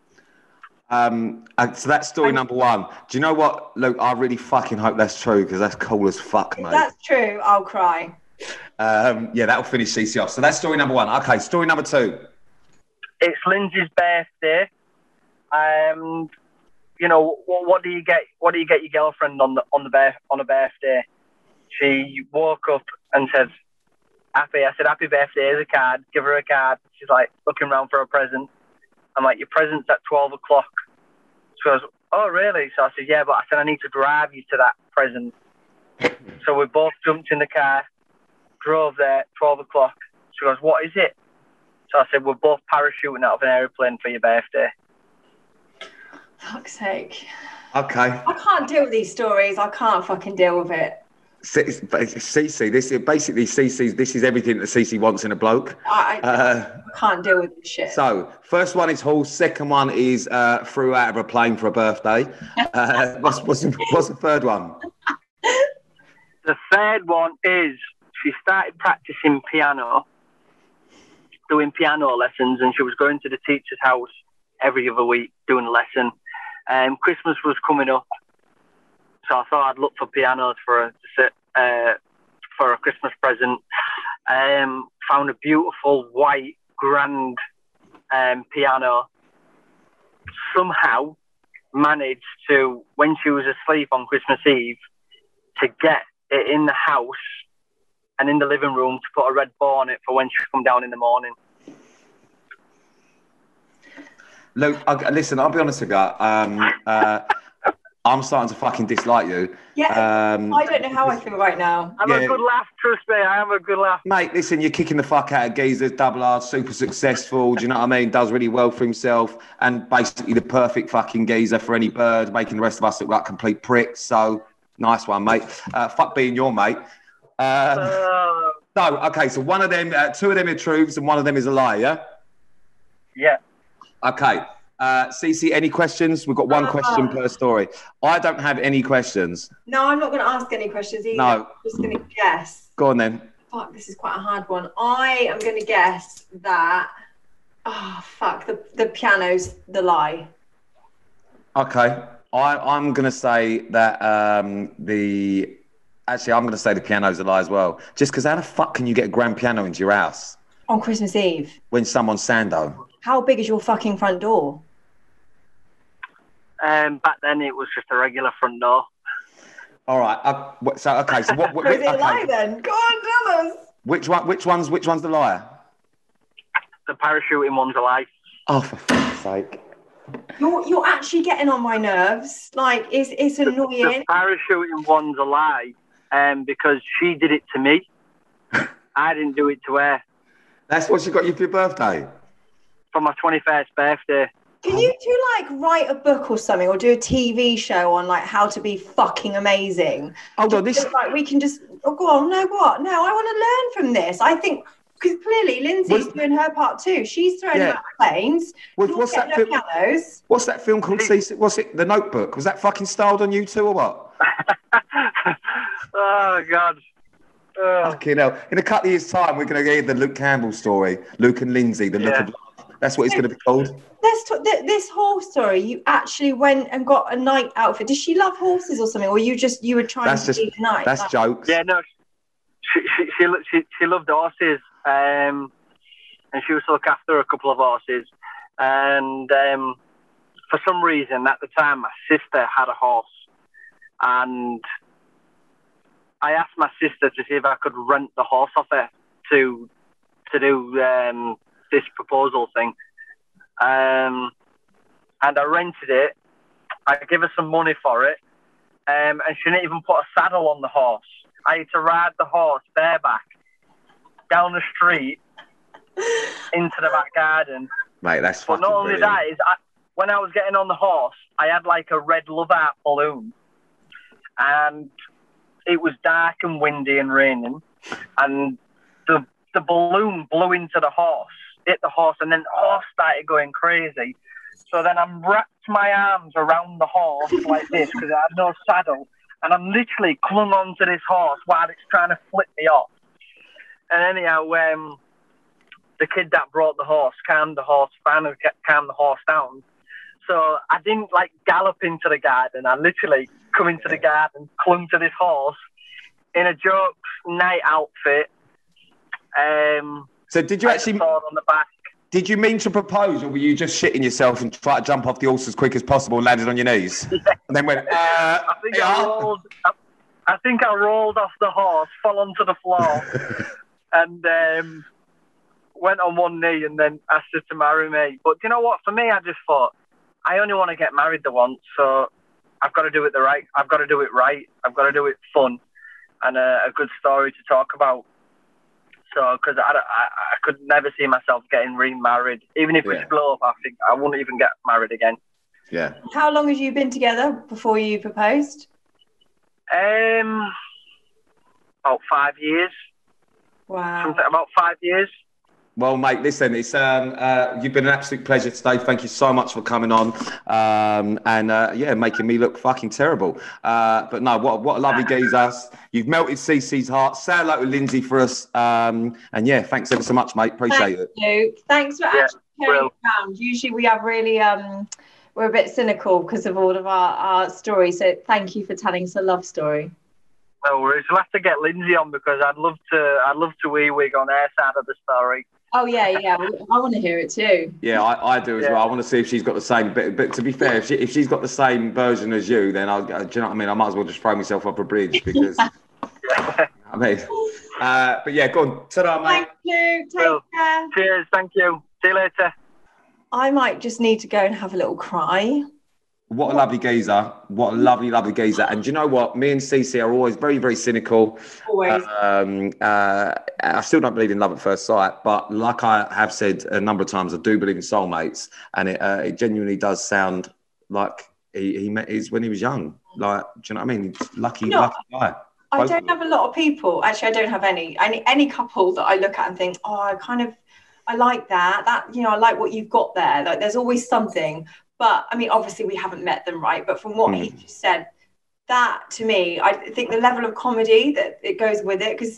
S3: So that's story number 1. Do you know what, Luke? I really fucking hope that's true because that's cool as fuck, mate.
S2: If that's true, I'll cry.
S3: Yeah, that'll finish CC off. So that's story number 1. Okay, story number 2.
S4: It's Lindsay's birthday. What do you get? What do you get your girlfriend on a birthday? She woke up and said, "Happy." I said, "Happy birthday." Here's a card. Give her a card. She's like looking around for a present. I'm like, "Your present's at 12 o'clock." She goes, "Oh, really?" So I said, "Yeah, but I said I need to drive you to that present." So we both jumped in the car, drove there at 12 o'clock. She goes, "What is it?" So I said, "We're both parachuting out of an aeroplane for your birthday."
S2: Fuck's sake.
S3: Okay.
S2: I can't deal with these stories. I can't fucking deal with it.
S3: Cece, this is basically Cece's. This is everything that Cece wants in a bloke.
S2: I can't deal with this shit.
S3: So, first one is horse. Second one is flew out of a plane for a birthday. What's the third one?
S4: The third one is she started practicing piano, doing piano lessons, and she was going to the teacher's house every other week doing a lesson. Christmas was coming up, so I thought I'd look for pianos for her to sit for a Christmas present. Found a beautiful white grand piano. Somehow managed to, when she was asleep on Christmas Eve, to get it in the house and in the living room to put a red bow on it for when she come down in the morning.
S3: Luke, listen, I'll be honest with you. I'm starting to fucking dislike you.
S2: Yeah, I don't know how I feel right now.
S4: I have a good laugh, trust me, I have a good laugh.
S3: Mate, listen, you're kicking the fuck out of geezers, double R, super successful, do you know what I mean? Does really well for himself, and basically the perfect fucking geezer for any bird, making the rest of us look like complete pricks. So, nice one, mate. Fuck being your mate. So one of them, two of them are truths and one of them is a lie, yeah?
S4: Yeah.
S3: Okay. Cece, any questions? We've got one question per story. I don't have any questions.
S2: No, I'm not going to ask any questions either.
S3: No.
S2: I'm just going to guess.
S3: Go on then.
S2: Fuck, this is quite a hard one. I am going to guess that... Oh, fuck. The piano's the lie.
S3: Okay. I'm going to say that Actually, I'm going to say the piano's a lie as well. Just because how the fuck can you get a grand piano into your house?
S2: On Christmas Eve?
S3: When someone's Sando.
S2: How big is your fucking front door?
S4: Back then it was just a regular front door.
S3: All right. So what?
S2: Is it a lie then? Go on, tell us.
S3: Which one's the liar?
S4: The parachuting one's a lie.
S3: Oh, for fuck's sake.
S2: You're actually getting on my nerves. Like, it's annoying.
S4: The parachuting one's a lie, because she did it to me. I didn't do it to her.
S3: That's what she got you for your birthday?
S4: For my 21st birthday.
S2: Can you write a book or something, or do a TV show on how to be fucking amazing?
S3: Hold on, this
S2: we can just go on. No, what? No, I want to learn from this. I think because clearly Lindsay's doing her part too. She's throwing out planes.
S3: What's that film?
S2: Pianos.
S3: What's that film called? What's it? The Notebook. Was that fucking styled on you too, or what?
S4: Oh God.
S3: Fucking hell. In a couple of years' time, we're going to get the Luke Campbell story. Luke and Lindsay, the look of life. That's what it's going to be called.
S2: This horse story, you actually went and got a night outfit. Does she love horses or something? Or you were trying to be night?
S3: That's jokes.
S4: Yeah, no. She loved horses. And she was to look after a couple of horses. And for some reason, at the time, my sister had a horse. And I asked my sister to see if I could rent the horse off her to do this proposal thing. And I rented it. I gave her some money for it. And she didn't even put a saddle on the horse. I had to ride the horse bareback down the street into the back garden.
S3: Mate, that's fucking
S4: But not only
S3: brilliant.
S4: that, when I was getting on the horse, I had a red love heart balloon. And it was dark and windy and raining. And the balloon blew into the horse, hit the horse, and then the horse started going crazy. So then I wrapped my arms around the horse like this because I had no saddle. And I'm literally clung onto this horse while it's trying to flip me off. And anyhow, the kid that brought the horse calmed the horse, finally calmed the horse down. So I didn't gallop into the garden. I literally come into the garden, clung to this horse in a jokes night outfit.
S3: So did you actually
S4: on the back?
S3: Did you mean to propose, or were you just shitting yourself and try to jump off the horse as quick as possible and landed on your knees?
S4: Yeah.
S3: And then went,
S4: I think I rolled off the horse, fell onto the floor, and went on one knee and then asked her to marry me. But you know what? For me, I just thought, I only want to get married the once, so I've got to do it I've got to do it right. I've got to do it fun and a good story to talk about. So, because I could never see myself getting remarried. Even if we split up, I think I wouldn't even get married again.
S3: Yeah.
S2: How long had you been together before you proposed?
S4: about 5 years.
S2: Wow.
S4: Something about 5 years.
S3: Well, mate, listen, it's you've been an absolute pleasure today. Thank you so much for coming on, and making me look fucking terrible. But no, what a lovely geezer. You've melted CC's heart. Say hello to Lindsay for us, and yeah, thanks ever so much, mate. Appreciate it.
S2: You. Thanks for actually carrying it around. Usually we have really we're a bit cynical because of all of our stories. So thank you for telling us a love story.
S4: No worries. We'll have to get Lindsay on because I'd love to wee-wig on her side of the story.
S2: Oh yeah. I want to hear it too.
S3: Yeah, I do as well. I want to see if she's got the same. But to be fair, if she's got the same version as you, then do you know what I mean? I might as well just throw myself up a bridge because. I mean, but yeah, go on. Ta-da, mate.
S2: Thank you. Take care.
S4: Cheers. Thank you. See you later.
S2: I might just need to go and have a little cry.
S3: What a lovely geezer. What a lovely, lovely geezer. And do you know what? Me and Cece are always very, very cynical.
S2: Always.
S3: I still don't believe in love at first sight, but like I have said a number of times, I do believe in soulmates. And it genuinely does sound like he met his when he was young. Like, do you know what I mean? Lucky guy.
S2: I don't have a lot of people. Actually, I don't have any couple that I look at and think, oh, I like that, I like what you've got there. Like, there's always something. But I mean, obviously we haven't met them, right? But from what he just said, that to me, I think the level of comedy that it goes with it, because,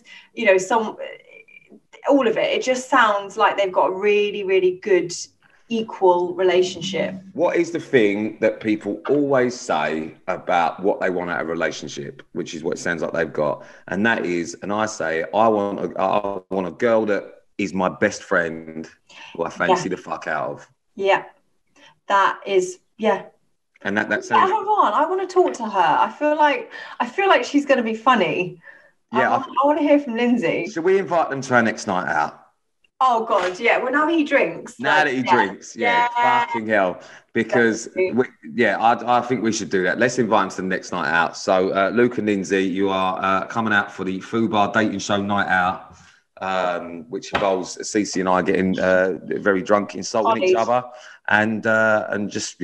S2: all of it just sounds like they've got a really, really good equal relationship.
S3: What is the thing that people always say about what they want out of a relationship, which is what it sounds like they've got? And that is, and I say, I want a girl that is my best friend who I fancy the fuck out of.
S2: Yeah. That is,
S3: and that sounds.
S2: Yeah, hold on. I want to talk to her. I feel like she's going to be funny.
S3: Yeah,
S2: I want to hear from Lindsay.
S3: Should we invite them to our next night out?
S2: Oh God, yeah. Well, now he drinks.
S3: Now that he drinks, fucking hell. Because I think we should do that. Let's invite him to the next night out. So, Luke and Lindsay, you are coming out for the Fubar Dating Show night out. Which involves Cece and I getting very drunk, insulting each other, and just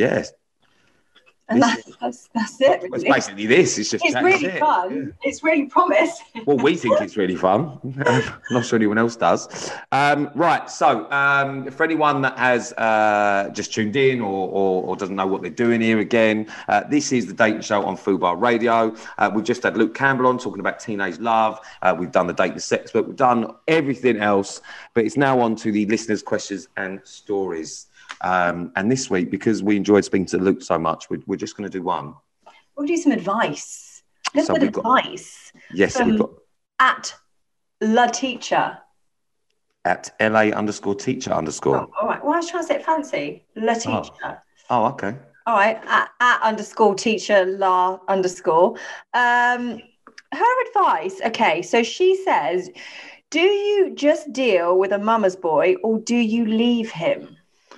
S2: And that's it. Really.
S3: It's basically this. It's
S2: really fun. Yeah. It's really promising.
S3: Well, we think it's really fun. Not sure anyone else does. Right. So, for anyone that has just tuned in or doesn't know what they're doing here again, this is the Dating Show on Fubar Radio. We've just had Luke Campbell on talking about teenage love. We've done the Date the Sex book. We've done everything else, but it's now on to the listeners' questions and stories. And this week, because we enjoyed speaking to Luke so much, we're just going to do one.
S2: We'll do some advice. A little bit of advice.
S3: Yes, we've got
S2: at La Teacher.
S3: At LA_teacher_.
S2: Oh, all right. Well, I was trying to say it fancy. La Teacher.
S3: Oh, okay.
S2: All right. At _teacher la _. Her advice. Okay, so she says, do you just deal with a mama's boy or do you leave him?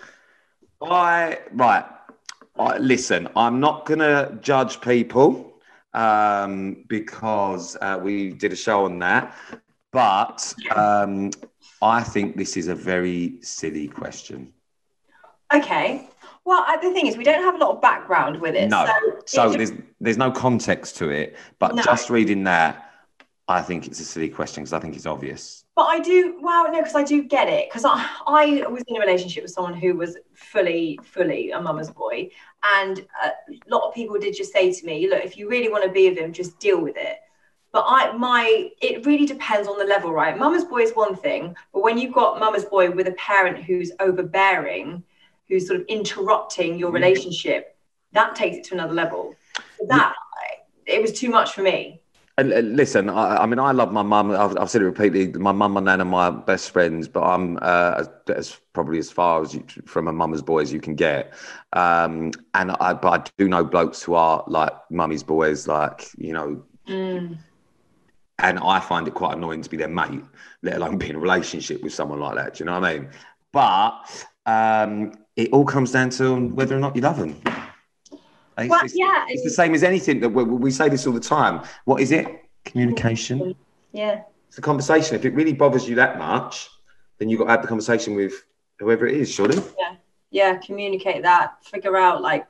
S3: Listen, I'm not going to judge people because we did a show on that. But I think this is a very silly question.
S2: Okay. Well, the thing is, we don't have a lot of background with it.
S3: No. So there's no context to it. But just reading that, I think it's a silly question because I think it's obvious.
S2: But I do, because I do get it. Because I was in a relationship with someone who was fully a mama's boy. And a lot of people did just say to me, look, if you really want to be with him, just deal with it. But it really depends on the level, right? Mama's boy is one thing. But when you've got mama's boy with a parent who's overbearing, who's sort of interrupting your relationship, that takes it to another level. It was too much for me.
S3: And listen, I mean, I love my mum. I've said it repeatedly. My mum, my nan, are my best friends. But I'm probably as far as from a mama's boy as you can get. But I do know blokes who are like mummy's boys, like And I find it quite annoying to be their mate, let alone be in a relationship with someone like that. Do you know what I mean? But it all comes down to whether or not you love them. It's the same as anything that we say this all the time. What is it? Communication.
S2: Yeah.
S3: It's a conversation. If it really bothers you that much, then you've got to have the conversation with whoever it is, surely.
S2: Yeah. Communicate that. Figure out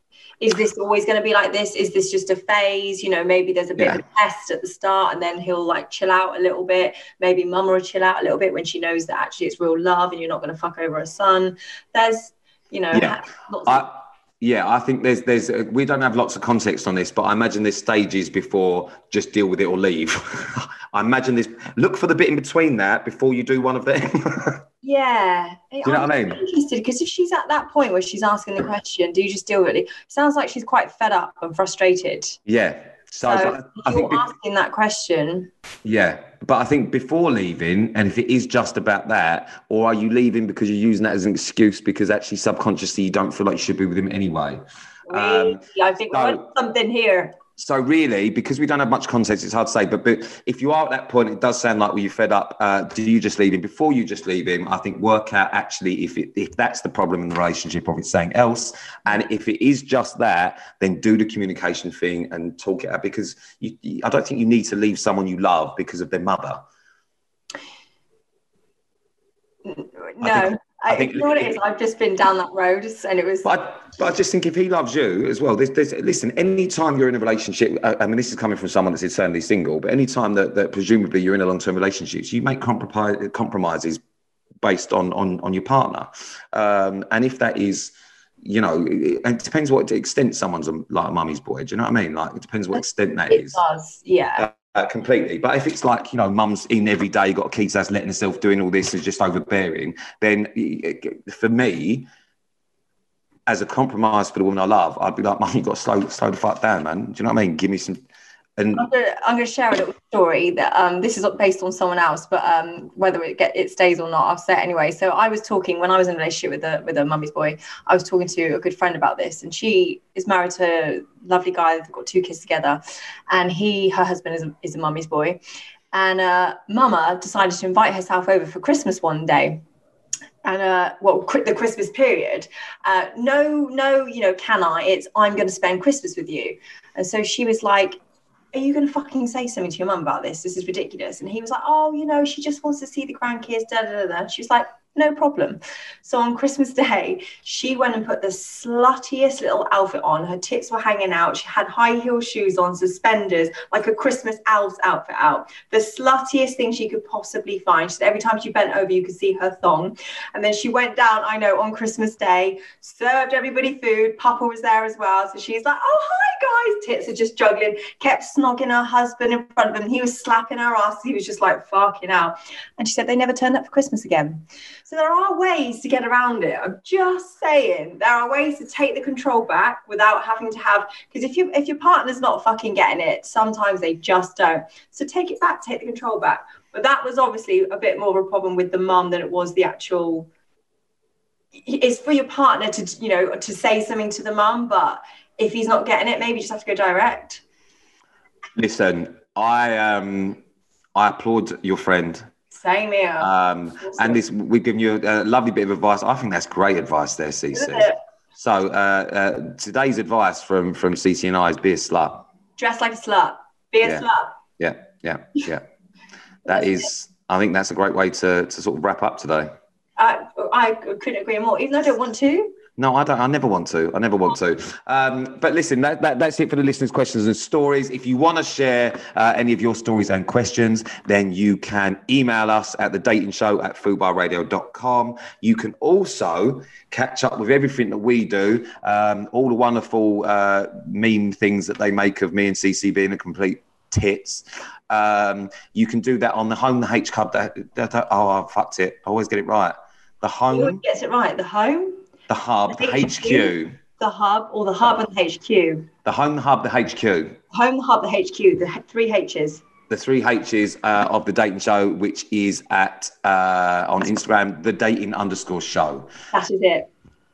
S2: is this always going to be like this? Is this just a phase? You know, maybe there's a bit of a test at the start and then he'll like chill out a little bit. Maybe mum will chill out a little bit when she knows that actually it's real love and you're not going to fuck over her son. There's, you know,
S3: I think there's we don't have lots of context on this, but I imagine there's stages before just deal with it or leave. I imagine this. Look for the bit in between that before you do one of them.
S2: Yeah.
S3: Do you know what I mean?
S2: I'm interested because if she's at that point where she's asking the question, do you just deal with it? It sounds like she's quite fed up and frustrated.
S3: Yeah. So
S2: I think asking that question.
S3: Yeah. But I think before leaving, and if it is just about that, or are you leaving because you're using that as an excuse because actually subconsciously you don't feel like you should be with him anyway?
S2: Really? I think we've got something here.
S3: So really, because we don't have much context, it's hard to say. But if you are at that point, it does sound like, well, you're fed up. Do you just leave him? Before you just leave him, I think work out actually if that's the problem in the relationship or if it's something else. And if it is just that, then do the communication thing and talk it out. Because I don't think you need to leave someone you love because of their mother.
S2: No. I think you know what it is. I've just been down that road, and it was.
S3: But I just think if he loves you as well, listen. Any time you're in a relationship, I mean, this is coming from someone that's eternally single. But any time that presumably you're in a long-term relationship, you make compromises based on your partner, and if that is, you know, and it depends what extent someone's like a mummy's boy. Do you know what I mean? Like it depends what extent that is.
S2: It does, yeah.
S3: Completely. But if it's like, you know, mum's in every day, got a key to us, letting herself doing all this is just overbearing, then for me, as a compromise for the woman I love, I'd be like, mum, you got to slow the fuck down, man. Do you know what I mean? Give me some. And
S2: I'm going to share a little story that this is based on someone else, but whether it stays or not, I'll say it anyway. So I was talking when I was in a relationship with a mummy's boy. I was talking to a good friend about this, and she is married to a lovely guy. They've got 2 kids together, and her husband is a mummy's boy. And Mama decided to invite herself over for Christmas one day. And the Christmas period, no, you know, can I? It's I'm going to spend Christmas with you. And so she was like, are you going to fucking say something to your mum about this? This is ridiculous. And he was like, oh, you know, she just wants to see the grandkids, da, da, da, da. She was like, no problem. So on Christmas Day, she went and put the sluttiest little outfit on. Her tits were hanging out. She had high heel shoes on, suspenders, like a Christmas elf outfit out. The sluttiest thing she could possibly find. She said every time she bent over, you could see her thong. And then she went down, I know, on Christmas Day, served everybody food. Papa was there as well. So she's like, oh, hi, guys. Tits are just juggling. Kept snogging her husband in front of him. He was slapping her ass. He was just like fucking out. And she said they never turned up for Christmas again. So there are ways to get around it. I'm just saying there are ways to take the control back without having to have, because if your partner's not fucking getting it, sometimes they just don't. So take it back, take the control back. But that was obviously a bit more of a problem with the mum than it was the actual. It's for your partner to, you know, to say something to the mum, but if he's not getting it, maybe you just have to go direct.
S3: Listen, I applaud your friend.
S2: Same here.
S3: Awesome. And we've given you a lovely bit of advice. I think that's great advice there, Cece. So today's advice from Cece and I is be a slut.
S2: Dress like a slut. Be a slut.
S3: Yeah. That is, I think that's a great way to sort of wrap up today.
S2: I couldn't agree more, even though I don't want to.
S3: No, I don't. I never want to. But listen, that's it for the listeners' questions and stories. If you want to share any of your stories and questions, then you can email us at thedatingshow@fubarradio.com. You can also catch up with everything that we do, all the wonderful meme things that they make of me and CC being a complete tits. You can do that on the Home, the H Club. I fucked it. I always get it right. The Home.
S2: Who gets it right? The Home?
S3: The Hub, the HQ.
S2: The Hub or the Hub and the HQ?
S3: The Home, the Hub, the HQ.
S2: Home, the Hub, the HQ, the 3 H's.
S3: The 3 H's of The Dating Show, which is at on Instagram, @thedating_show.
S2: That is it.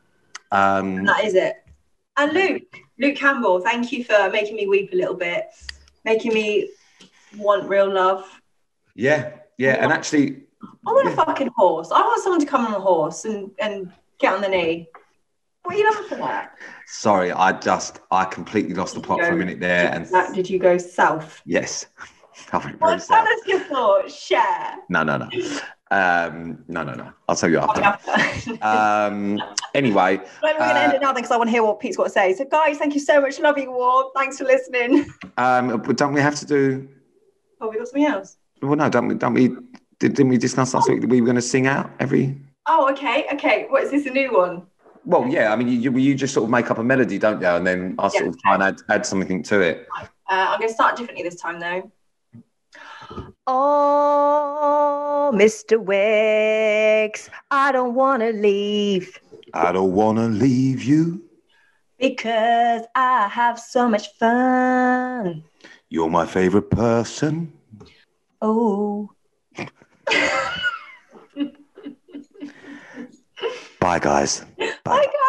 S2: That is it. And Luke Campbell, thank you for making me weep a little bit, making me want real love.
S3: Yeah. And actually,
S2: I want a fucking horse. I want someone to come on a horse and get on the knee. What are you laughing at? Sorry,
S3: I completely lost the plot for a minute there.
S2: Did you go south?
S3: Yes.
S2: Tell us your thoughts. Share.
S3: No. No. I'll tell you after. Anyway.
S2: We're going to end it now then because I want to hear what Pete's got to say. So, guys, thank you so much. Love you all. Thanks for listening.
S3: But don't we have to do...
S2: Oh, we got something else?
S3: Well, no, didn't we discuss last week that we were going to sing out every...
S2: Oh, okay. What, is this a new one?
S3: Well, yeah, I mean, you just sort of make up a melody, don't you? And then I'll sort of try and add something to it.
S2: I'm going to start differently this time, though. Oh, Mr. Wicks, I don't want to leave.
S3: I don't want to leave you.
S2: Because I have so much fun.
S3: You're my favourite person.
S2: Oh.
S3: Bye, guys.
S2: Bye, guys.